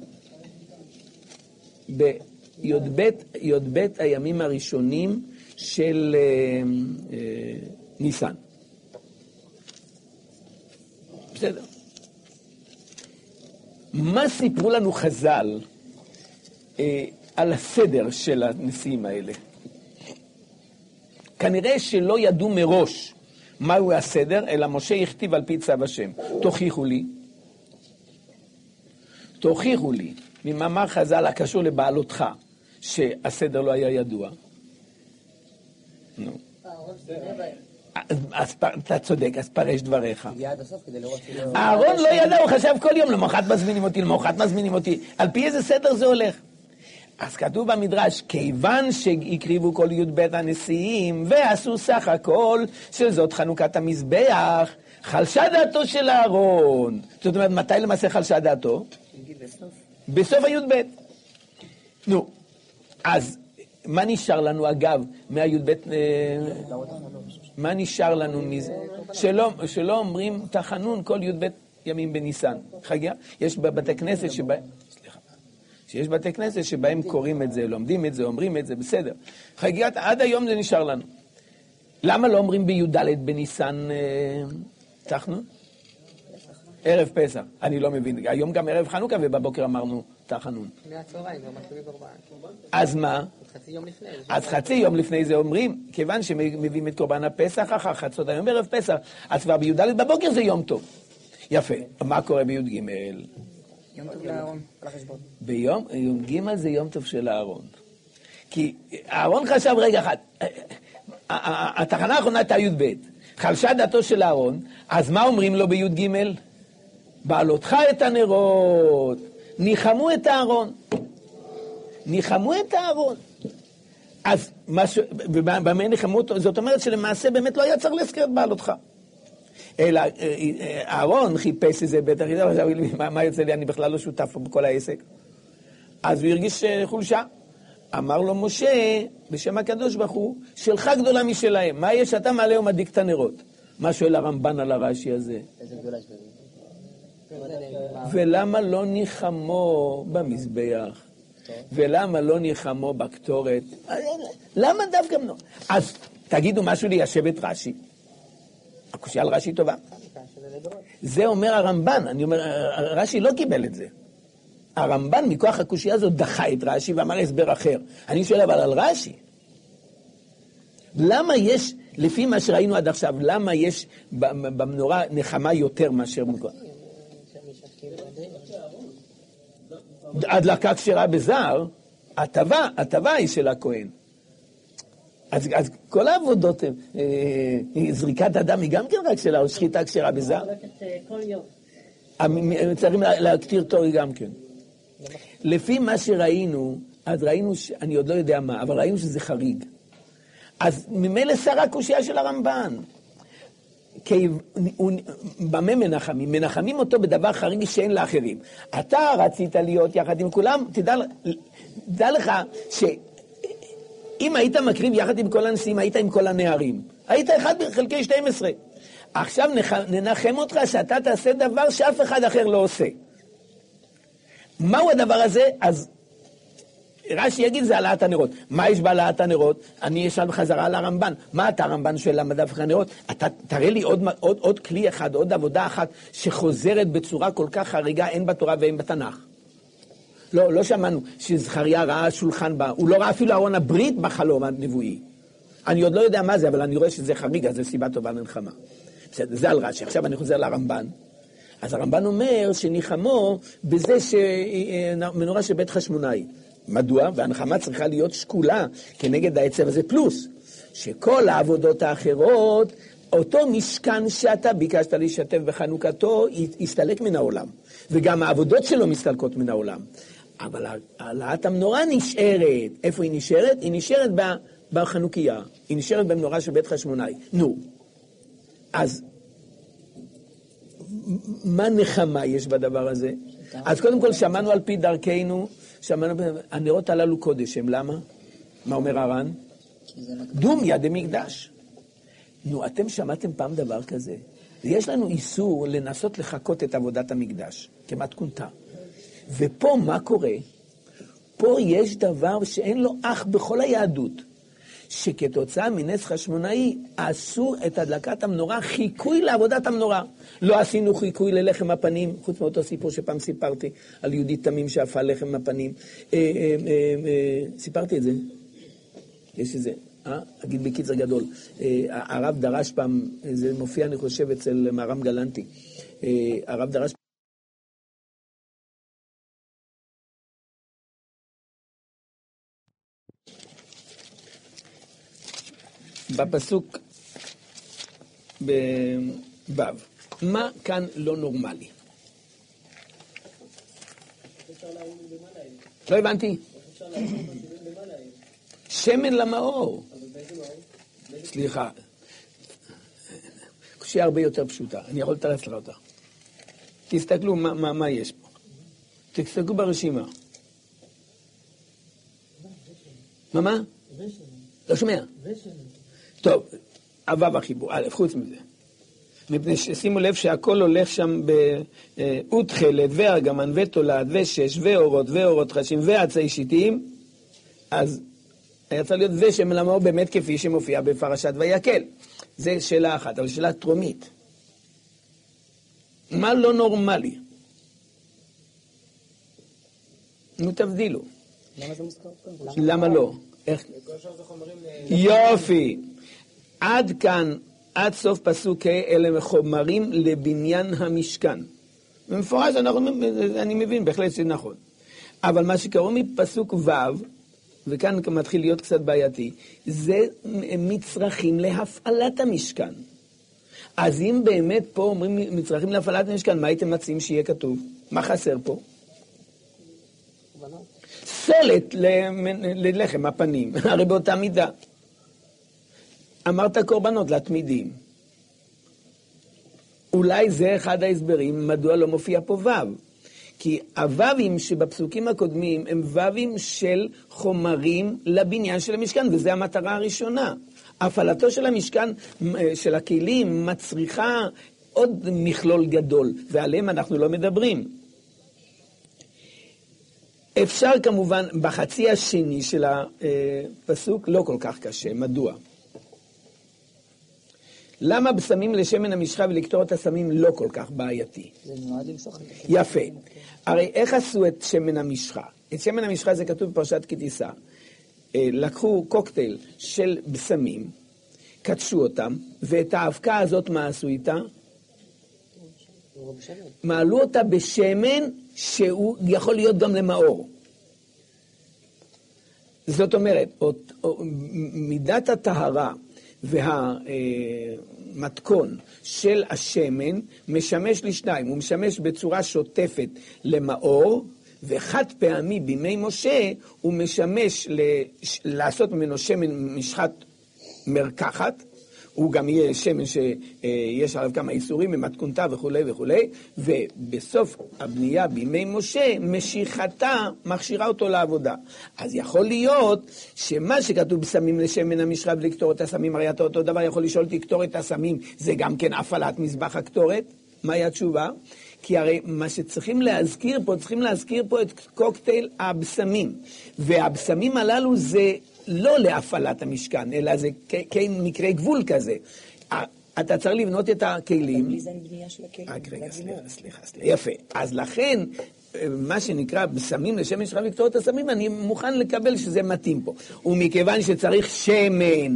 בי"ב הימים הראשונים של ניסן. בסדר. מה סיפרו לנו חז"ל על הסדר של הנשיאים האלה? כנראה שלא ידעו מראש מהו הסדר, אלא משה הכתיב על פי צו השם. תוכיחו לי, ממאמר חז"ל הקשור לבעלותך, שהסדר לא היה ידוע. נו. אז אתה צודק, אז פרש דבריך. אהרון לא ידע, הוא חשב כל יום, למחרת מזמינים אותי. על פי איזה סדר זה הולך? אז כתוב במדרש, כיוון שהקריבו כל י"ב הנשיאים, ועשו סך הכל, שזאת חנוכת המזבח, חלשה דעתו של אהרון. זאת אומרת, מתי למעשה חלשה דעתו? בסוף הי"ב. נו, אז מה נשאר לנו אגב מהי"ב? מה נשאר לנו מזה? שלא אומרים תחנון כל י"ב ימים בניסן. חגיע? יש בבתי כנסת שבהם... שיש בתי כנסת שבהם קוראים את זה, לומדים את זה, אומרים את זה, בסדר. חגיעת, עד היום זה נשאר לנו. למה לא אומרים בי"ד בניסן תחנון? ערב פסח. אני לא מבין. היום גם ערב חנוכה ובבוקר אמרנו תחנון. מהצהריים, לא מקריבים קורבן. אז מה? חצי יום לפני. אז חצי יום לפני זה אומרים, כיוון שמביאים את קורבן הפסח, אחר חצות היום ערב פסח, אז כבר בי"ד בבוקר זה יום טוב. יפה. מה קורה בי"ג? יום טוב לאהרון, על החשבון. יום ג' זה יום טוב של אהרון. כי אהרון חשב רגע אחד, התחנה האחרונה הייתה י"ב, חלשה דעתו של אהרון, אז מה אומרים לו בי"ג? בעלותך את הנרות, ניחמו את אהרון. ניחמו את אהרון. אז במה ניחמו אותו? זאת אומרת שלמעשה באמת לא היה צריך להזכיר את בעלותך. אלא אהרון חיפש איזה בטח, מה יוצא לי, אני בכלל לא שותף פה בכל העסק. אז הוא הרגיש חולשה. אמר לו משה, בשם הקדוש ברוך הוא, שלך גדולה משלהם. מה יש? אתה מעלה ומדליק את הנרות. מה שואל הרמב"ן על הרש"י הזה? איזה גדולה יש ולמה לא ניחמו במזבח? ולמה לא ניחמו בקטורת? למה דווקא לא? אז תגידו משהו ליישב את רש"י. הקושיה על רש"י טובה. זה אומר הרמב"ן, אני אומר, רש"י לא קיבל את זה. הרמב"ן מכוח הקושיה הזאת דחה את רש"י ואמר הסבר אחר. אני שואל אבל על רש"י. למה יש, לפי מה שראינו עד עכשיו, למה יש במנורה נחמה יותר מאשר מכוח? הדלקה כשרה בזר, הטבה היא של הכהן. אז כל העבודות, זריקת הדם היא גם כן רק שלה, או שחיטה כשרה בזר. כל יום. צריכים להקטיר תורי גם כן. לפי מה שראינו, אז ראינו, אני עוד לא יודע מה, אבל ראינו שזה חריג. אז ממילא שרה קושיה של הרמב"ן. במה מנחמים? מנחמים אותו בדבר חריג שאין לאחרים. אתה רצית להיות יחד עם כולם, תדע לך שאם היית מקריב יחד עם כל הנשיאים, היית עם כל הנערים. היית 1/12. עכשיו ננחם אותך שאתה תעשה דבר שאף אחד אחר לא עושה. מהו הדבר הזה? אז רש"י יגיד זה העלאת הנרות. מה יש בהעלאת הנרות? אני אשאל בחזרה על הרמב"ן. מה אתה הרמב"ן שואל למה דווקא הנרות? אתה תראה לי עוד כלי אחד, עוד עבודה אחת שחוזרת בצורה כל כך חריגה, אין בתורה ואין בתנ"ך. לא שמענו שזכריה ראה שולחן בה, הוא לא ראה אפילו ארון הברית בחלום הנבואי. אני עוד לא יודע מה זה, אבל אני רואה שזה חריג, אז זה סיבה טובה לנחמה. בסדר, זה על רש"י. עכשיו אני חוזר לרמב"ן. אז הרמב"ן אומר שניחמו בזה שמנורה של בית חשמונאי. מדוע? והנחמה צריכה להיות שקולה כנגד העצב הזה, פלוס שכל העבודות האחרות, אותו משכן שאתה ביקשת להשתתף בחנוכתו, יסתלק מן העולם. וגם העבודות שלו מסתלקות מן העולם. אבל העלאת המנורה נשארת. איפה היא נשארת? היא נשארת בחנוכיה. היא נשארת במנורה של בית חשמונאי. נו. אז מה נחמה יש בדבר הזה? אז קודם כל שמענו על פי דרכנו, הנרות הללו קודש הם, למה? מה אומר הר"ן? דומיה דמקדש. נו, אתם שמעתם פעם דבר כזה? יש לנו איסור לנסות לחכות את עבודת המקדש, כמתכונתה. ופה מה קורה? פה יש דבר שאין לו אח בכל היהדות, שכתוצאה מנס חשמונאי עשו את הדלקת המנורה חיקוי לעבודת המנורה. לא עשינו חיקוי ללחם הפנים, חוץ מאותו סיפור שפעם סיפרתי על יהודי תמים שאפה לחם הפנים. סיפרתי את זה. יש איזה, אגיד בקיצר גדול. הרב דרש פעם, זה מופיע אני חושב אצל מהר"ם גלנטי. הרב דרש בפסוק בו', מה כאן לא נורמלי? לא הבנתי. שמן למאור. סליחה. קושיה הרבה יותר פשוטה. אני יכול לתרץ לך אותה. תסתכלו מה יש פה. תסתכלו ברשימה. מה? לא שומע. טוב, אבב החיבור. א', חוץ מזה. מפני ששימו לב שהכל הולך שם תכלת וארגמן ותולד ושש ואורות חשים ועצי שיטים, אז היה צריך להיות ושמן למאור באמת כפי שמופיע בפרשת ויקל. זה שאלה אחת, אבל שאלה טרומית. מה לא נורמלי? נו תבדילו. למה זה מוזכר פה? למה לא? איך? יופי. עד כאן, עד סוף פסוק אלה חומרים לבניין המשכן. במפורש אני מבין, בהחלט שזה נכון. אבל מה שקראו מפסוק ו', וכאן מתחיל להיות קצת בעייתי, זה מצרכים להפעלת המשכן. אז אם באמת פה אומרים מצרכים להפעלת המשכן, מה הייתם מציעים שיהיה כתוב? מה חסר פה? סולת ללחם הפנים, הרי באותה מידה. אמרת קורבנות לתמידים. אולי זה אחד ההסברים מדוע לא מופיע פה ו'. כי הו"בים שבפסוקים הקודמים הם ו"בים של חומרים לבניין של המשכן, וזו המטרה הראשונה. הפעלתו של המשכן, של הכלים, מצריכה עוד מכלול גדול, ועליהם אנחנו לא מדברים. אפשר כמובן בחצי השני של הפסוק לא כל כך קשה. מדוע? למה בשמים לשמן המשחה ולקטור את הסמים לא כל כך בעייתי? זה נועד למשוך. יפה. הרי איך עשו את שמן המשחה? את שמן המשחה זה כתוב בפרשת כי תישא. לקחו קוקטייל של בשמים, קדשו אותם, ואת האבקה הזאת מה עשו איתה? מעלו אותה בשמן שהוא יכול להיות גם למאור. זאת אומרת, מידת הטהרה והמתכון של השמן משמש לשניים. הוא משמש בצורה שוטפת למאור, וחד פעמי בימי משה הוא משמש לעשות ממנו שמן משחת מרקחת. הוא גם יהיה שמן שיש עליו כמה איסורים ממתכונתה וכו' וכו', ובסוף הבנייה בימי משה, משיכתה מכשירה אותו לעבודה. אז יכול להיות שמה שכתוב בשמים לשמן המשחה ולקטור את הסמים, הרי אתה אותו דבר יכול לשאול תקטור את הסמים, זה גם כן הפעלת מזבח הקטורת? מהי התשובה? כי הרי מה שצריכים להזכיר פה, צריכים להזכיר פה את קוקטייל הבשמים, והבשמים הללו זה לא להפעלת המשכן, אלא זה מקרה גבול כזה. אתה צריך לבנות את הכלים. בלי זה אין בנייה של הכלים. רגע, סליחה. יפה. אז לכן, מה שנקרא בשמים לשמן משחה ולקטור את הסמים, אני מוכן לקבל שזה מתאים פה. ומכיוון שצריך שמן,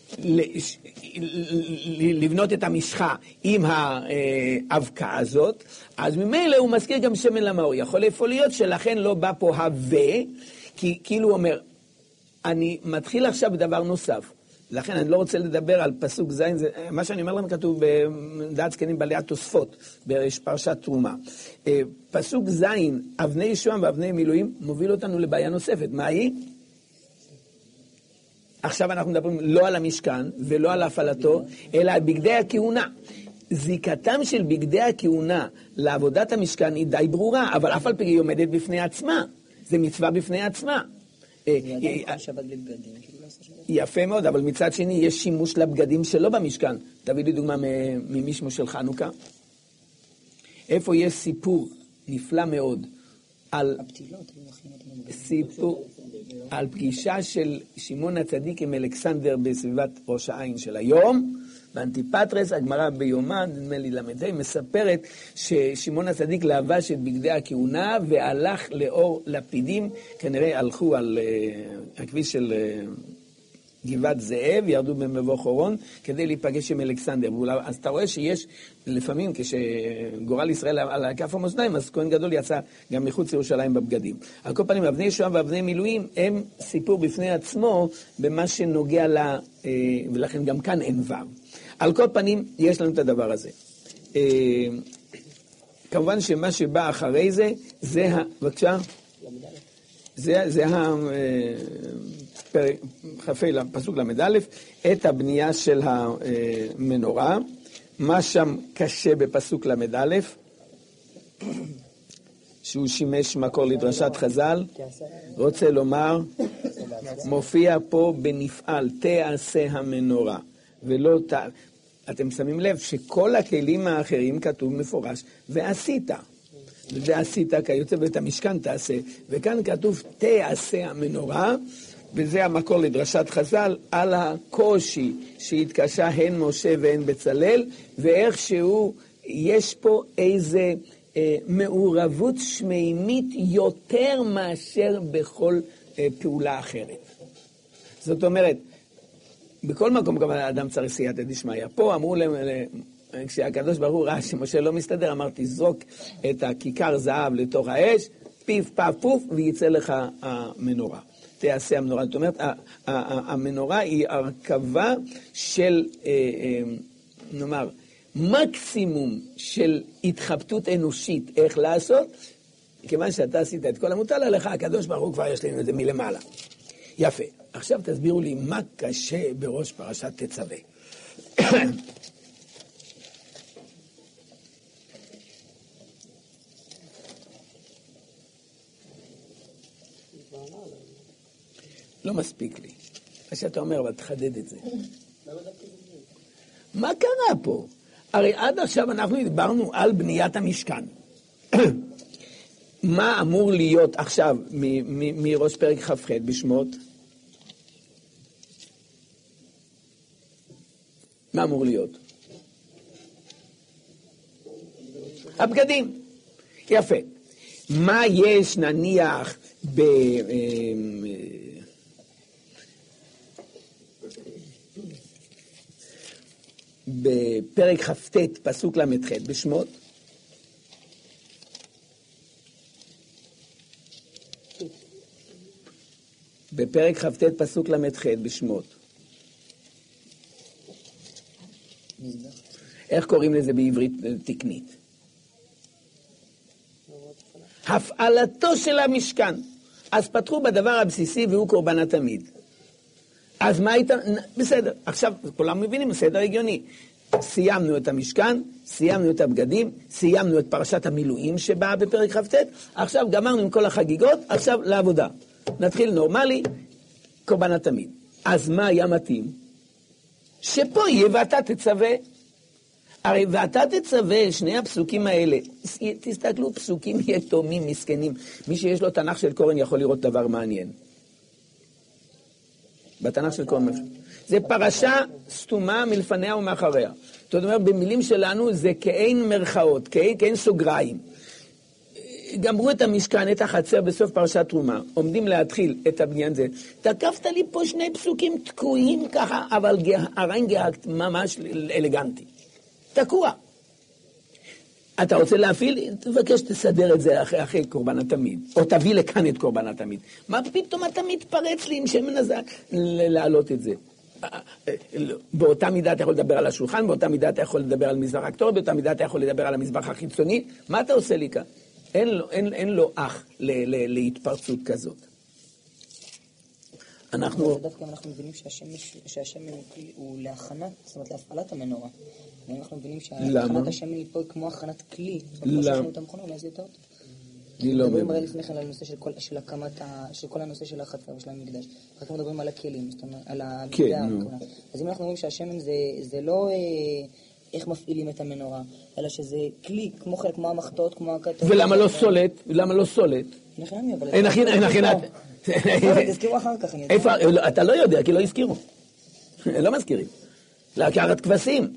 לבנות את המשחה עם האבקה הזאת, אז ממילא הוא מזכיר גם שמן למאור. יכול להיות שלכן לא בא פה הווה, כי כאילו הוא אומר, אני מתחיל עכשיו בדבר נוסף. לכן אני לא רוצה לדבר על פסוק זין, מה שאני אומר לכם כתוב בדעת זקנים בעלי התוספות, בפרשת תרומה. פסוק זין, אבני ישועה ואבני מילואים, מוביל אותנו לבעיה נוספת. מה היא? עכשיו אנחנו מדברים לא על המשכן ולא על הפעלתו, אלא על בגדי הכהונה. זיקתם של בגדי הכהונה לעבודת המשכן היא די ברורה, אבל אף על פי היא עומדת בפני עצמה. זה מצווה בפני עצמה. יפה מאוד, אבל מצד שני יש שימוש לבגדים שלא במשכן. תביא לי דוגמה ממשמו של חנוכה. איפה יש סיפור נפלא מאוד על סיפור, על פגישה של שמעון הצדיק עם אלכסנדר בסביבת ראש העין של היום, באנטיפטרס, הגמרא ביומן, נדמה לי למדי, מספרת ששמעון הצדיק לבש את בגדי הכהונה והלך לאור לפידים, כנראה הלכו על הכביש של גבעת זאב, ירדו במבוא חורון, כדי להיפגש עם אלכסנדר. אז אתה רואה שיש לפעמים, כשגורל ישראל על כף המאזניים, אז כהן גדול יצא גם מחוץ לירושלים בבגדים. על כל פנים, אבני ישועה ואבני מילואים הם סיפור בפני עצמו במה שנוגע לה, ולכן גם כאן אין וו. על כל פנים, יש לנו את הדבר הזה. כמובן שמה שבא אחרי זה, זה בבקשה? זה פסוק למד א', את הבנייה של המנורה. מה שם קשה בפסוק למד א', שהוא שימש מקור לדרשת חז"ל, רוצה לומר, מופיע פה בנפעל, תעשה המנורה, ולא אתם שמים לב שכל הכלים האחרים כתוב מפורש, ועשית. ועשית כיוצא בית המשכן תעשה, וכאן כתוב תעשה המנורה, וזה המקור לדרשת חז"ל, על הקושי שהתקשה הן משה והן בצלאל, ואיכשהו יש פה איזה מעורבות שמימית יותר מאשר בכל פעולה אחרת. זאת אומרת, בכל מקום גם האדם צריך סייעתא דשמיא. פה אמרו להם, כשהקדוש ברוך הוא ראה שמשה לא מסתדר, אמרתי, זרוק את הכיכר זהב לתוך האש, פיף פף פוף, ויצא לך המנורה. תעשה המנורה. זאת אומרת, המנורה היא הרכבה של, נאמר, מקסימום של התחבטות אנושית, איך לעשות, כיוון שאתה עשית את כל המוטל עליך, הקדוש ברוך הוא כבר יש לנו את זה מלמעלה. יפה. עכשיו תסבירו לי מה קשה בראש פרשת תצווה. לא מספיק לי. מה שאתה אומר, אבל תחדד את זה. מה קרה פה? הרי עד עכשיו אנחנו דיברנו על בניית המשכן. מה אמור להיות עכשיו מראש פרק כ"ח בשמות? מה אמור להיות? הבגדים. יפה. מה יש נניח בפרק כ"ט פסוק ל"ח בשמות? בפרק כ"ט פסוק ל"ח בשמות. איך קוראים לזה בעברית תקנית? הפעלתו של המשכן. אז פתחו בדבר הבסיסי והוא קורבן התמיד. אז מה הייתה? בסדר, עכשיו כולם מבינים, בסדר הגיוני. סיימנו את המשכן, סיימנו את הבגדים, סיימנו את פרשת המילואים שבאה בפרק כ"ט, עכשיו גמרנו עם כל החגיגות, עכשיו לעבודה. נתחיל נורמלי, קורבן התמיד. אז מה היה מתאים? שפה יהיה ואתה תצווה. הרי ואתה תצווה, שני הפסוקים האלה, תסתכלו, פסוקים יתומים, מסכנים. מי שיש לו תנ"ך של קורן יכול לראות דבר מעניין. בתנ"ך של קורן. זה פרשה סתומה מלפניה ומאחריה. זאת אומרת, במילים שלנו זה כאין מרכאות, כאין סוגריים. גמרו את המשכן, את החצר בסוף פרשת תרומה, עומדים להתחיל את הבניין הזה. תקפת לי פה שני פסוקים תקועים ככה, אבל הרנגהקט ממש אלגנטי. תקוע. אתה רוצה להפעיל? תבקש תסדר את זה אחרי קורבן התמיד. או תביא לכאן את קורבן התמיד. מה פתאום אתה מתפרץ לי עם שמן הזק להעלות את זה? באותה מידה אתה יכול לדבר על השולחן, באותה מידה אתה יכול לדבר על מזבח הקטורת, באותה מידה אתה יכול לדבר על המזבח החיצוני. מה אתה עושה לי כאן? אין לו אח להתפרצות כזאת. אנחנו מבינים שהשם הוא להכנת, זאת אומרת להפעלת המנורה. אנחנו מבינים שהכנת השם היא פה כמו הכנת כלי. למה? כמו אותה מכונה, אולי זה יותר טוב. אני לא מבין. מדברים לפני כן על הנושא של הקמת, של כל הנושא של החצר ושל המקדש. אנחנו מדברים על הכלים, זאת אומרת, על המקדש. אז אם אנחנו אומרים שהשמן זה לא איך מפעילים את המנורה, אלא שזה כלי, כמו חלק, כמו המחטות, כמו הכתות. ולמה לא סולת? למה לא סולת? נכנמי, אבל... תזכירו אחר כך. אתה לא יודע, כי לא הזכירו. לא מזכירים. לקחת כבשים.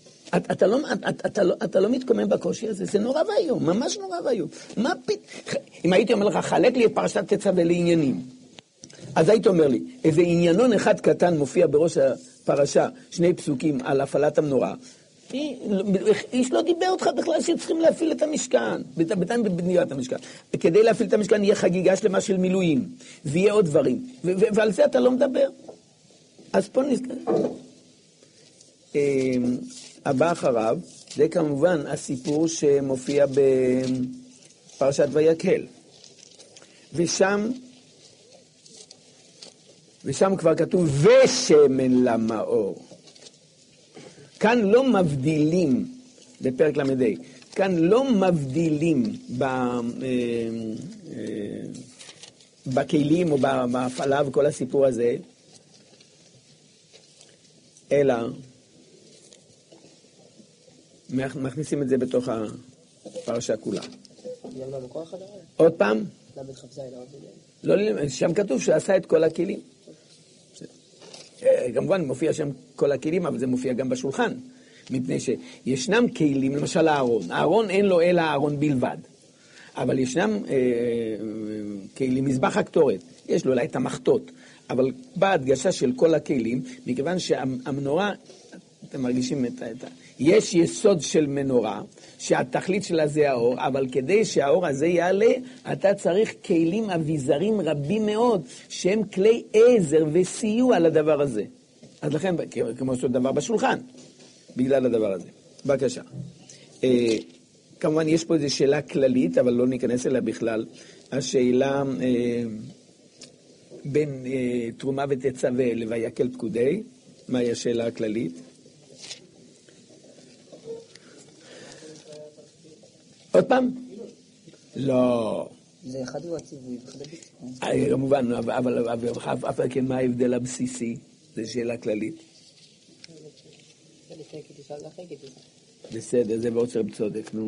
אתה לא מתקומם בקושי הזה, זה נורא והיום, ממש נורא והיום. אם הייתי אומר לך, חלק לי את פרשת תצווה לעניינים, אז היית אומר לי, איזה עניינון אחד קטן מופיע בראש הפרשה, שני פסוקים על הפעלת המנורה, איש לא דיבר אותך בכלל שצריכים להפעיל את המשכן, בינתיים בבניית המשכן. כדי להפעיל את המשכן יהיה חגיגה שלמה של מילואים, ויהיה עוד דברים, ועל זה אתה לא מדבר. אז פה נזכר. הבא אחריו, זה כמובן הסיפור שמופיע בפרשת ויקהל. ושם ושם כבר כתוב ושמן למאור. כאן לא מבדילים, בפרק למדי, כאן לא מבדילים בכלים או בהפעלה וכל הסיפור הזה, אלא מכניסים את זה בתוך הפרשה כולה. עוד פעם? לא, שם כתוב שעשה את כל הכלים. כמובן מופיע שם כל הכלים, אבל זה מופיע גם בשולחן. מפני שישנם כלים, למשל הארון. הארון אין לו אלא הארון בלבד. אבל ישנם כלים, מזבח הקטורת. יש לו אולי את המחטות. אבל בהדגשה של כל הכלים, מכיוון שהמנורה, אתם מרגישים יש יסוד של מנורה, שהתכלית שלה זה האור, אבל כדי שהאור הזה יעלה, אתה צריך כלים אביזרים רבים מאוד, שהם כלי עזר וסיוע לדבר הזה. אז לכן, כמו שעוד דבר בשולחן, בגלל הדבר הזה. בבקשה. כמובן, יש פה איזו שאלה כללית, אבל לא ניכנס אליה בכלל. השאלה בין תרומה ותצווה לויקל פקודי, מהי השאלה הכללית? עוד פעם? לא. זה אחד הוא הציווי, אחד הביצוע. כמובן, אבל אף כן, מה ההבדל הבסיסי? זו שאלה כללית. בסדר, זה בעוד שרב צודק, נו.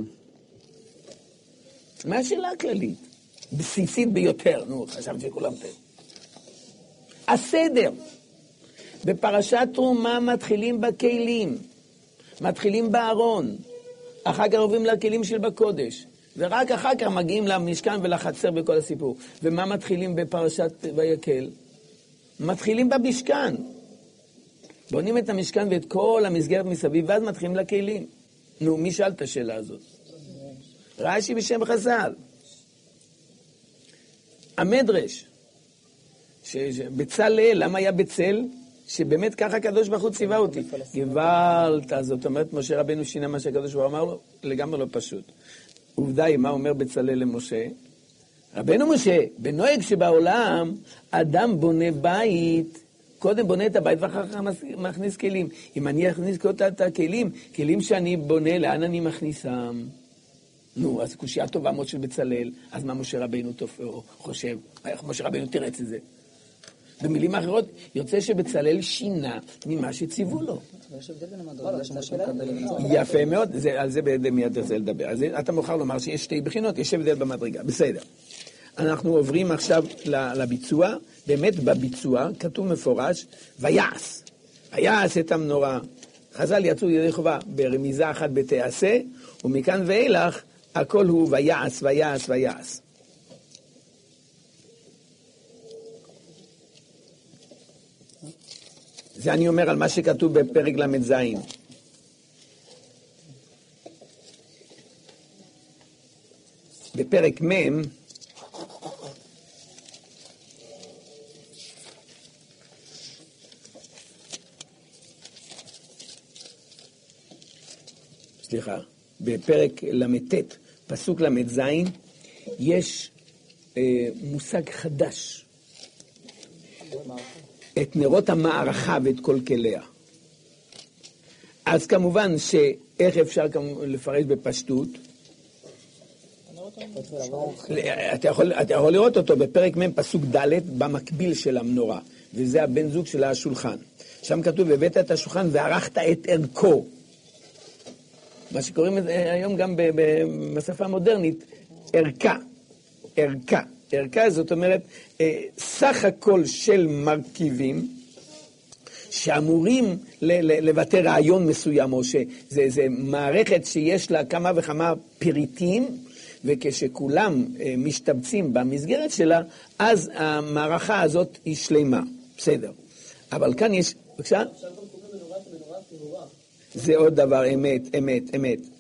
מה השאלה הכללית? בסיסית ביותר, נו, חשבתי שכולם תן. הסדר. בפרשת תרומה מתחילים בכלים, מתחילים בארון, אחר כך עוברים לכלים של בקודש, ורק אחר כך מגיעים למשכן ולחצר בכל הסיפור. ומה מתחילים בפרשת ויקל? מתחילים במשכן. בונים את המשכן ואת כל המסגרת מסביב, ואז מתחילים לכלים. נו, מי שאל את השאלה הזאת? רש"י בשם חז"ל. המדרש, בצלאל, למה היה בצל? שבאמת ככה הקדוש ברוך הוא ציווה אותי. גוואלד, זאת אומרת, משה רבנו שינה מה שהקדוש ברוך הוא אמר לו, לגמרי לא פשוט. עובדה היא, מה אומר בצלאל למשה? רבנו משה, בנוהג שבעולם, אדם בונה בית, קודם בונה את הבית ואחר כך מכניס כלים. אם אני אכניס את הכלים, כלים שאני בונה, לאן אני מכניסם? נו, אז קושיה טובה מאוד של בצלאל, אז מה משה רבנו חושב? איך משה רבנו תרץ את זה? במילים אחרות, יוצא שבצלאל שינה ממה שציוו לו. יש הבדל בין המדרגה שמשה מקבל. יפה מאוד, על זה מיד רוצה לדבר. אז אתה מוכר לומר שיש שתי בחינות, יש הבדל במדרגה. בסדר. אנחנו עוברים עכשיו לביצוע. באמת בביצוע כתוב מפורש, ויעש. ויעש את המנורה. חז"ל יצאו ידי חובה ברמיזה אחת בתעשה, ומכאן ואילך הכל הוא ויעש, ויעש, ויעש. זה אני אומר על מה שכתוב בפרק ל"ז. בפרק מ' בפרק ל"ט, פסוק ל"ז, יש מושג חדש. את נרות המערכה ואת כל כליה. אז כמובן שאיך אפשר לפרש בפשטות? אתה יכול לראות אותו בפרק מ' פסוק ד' במקביל של המנורה, וזה הבן זוג של השולחן. שם כתוב, הבאת את השולחן וערכת את ערכו. מה שקוראים היום גם בשפה המודרנית, ערכה. ערכה. ערכה זאת אומרת, סך הכל של מרכיבים שאמורים לבטא רעיון מסוים, או שזה מערכת שיש לה כמה וכמה פריטים, וכשכולם משתבצים במסגרת שלה, אז המערכה הזאת היא שלמה. בסדר. אבל כאן יש, בבקשה? זה עוד דבר, אמת, אמת, אמת.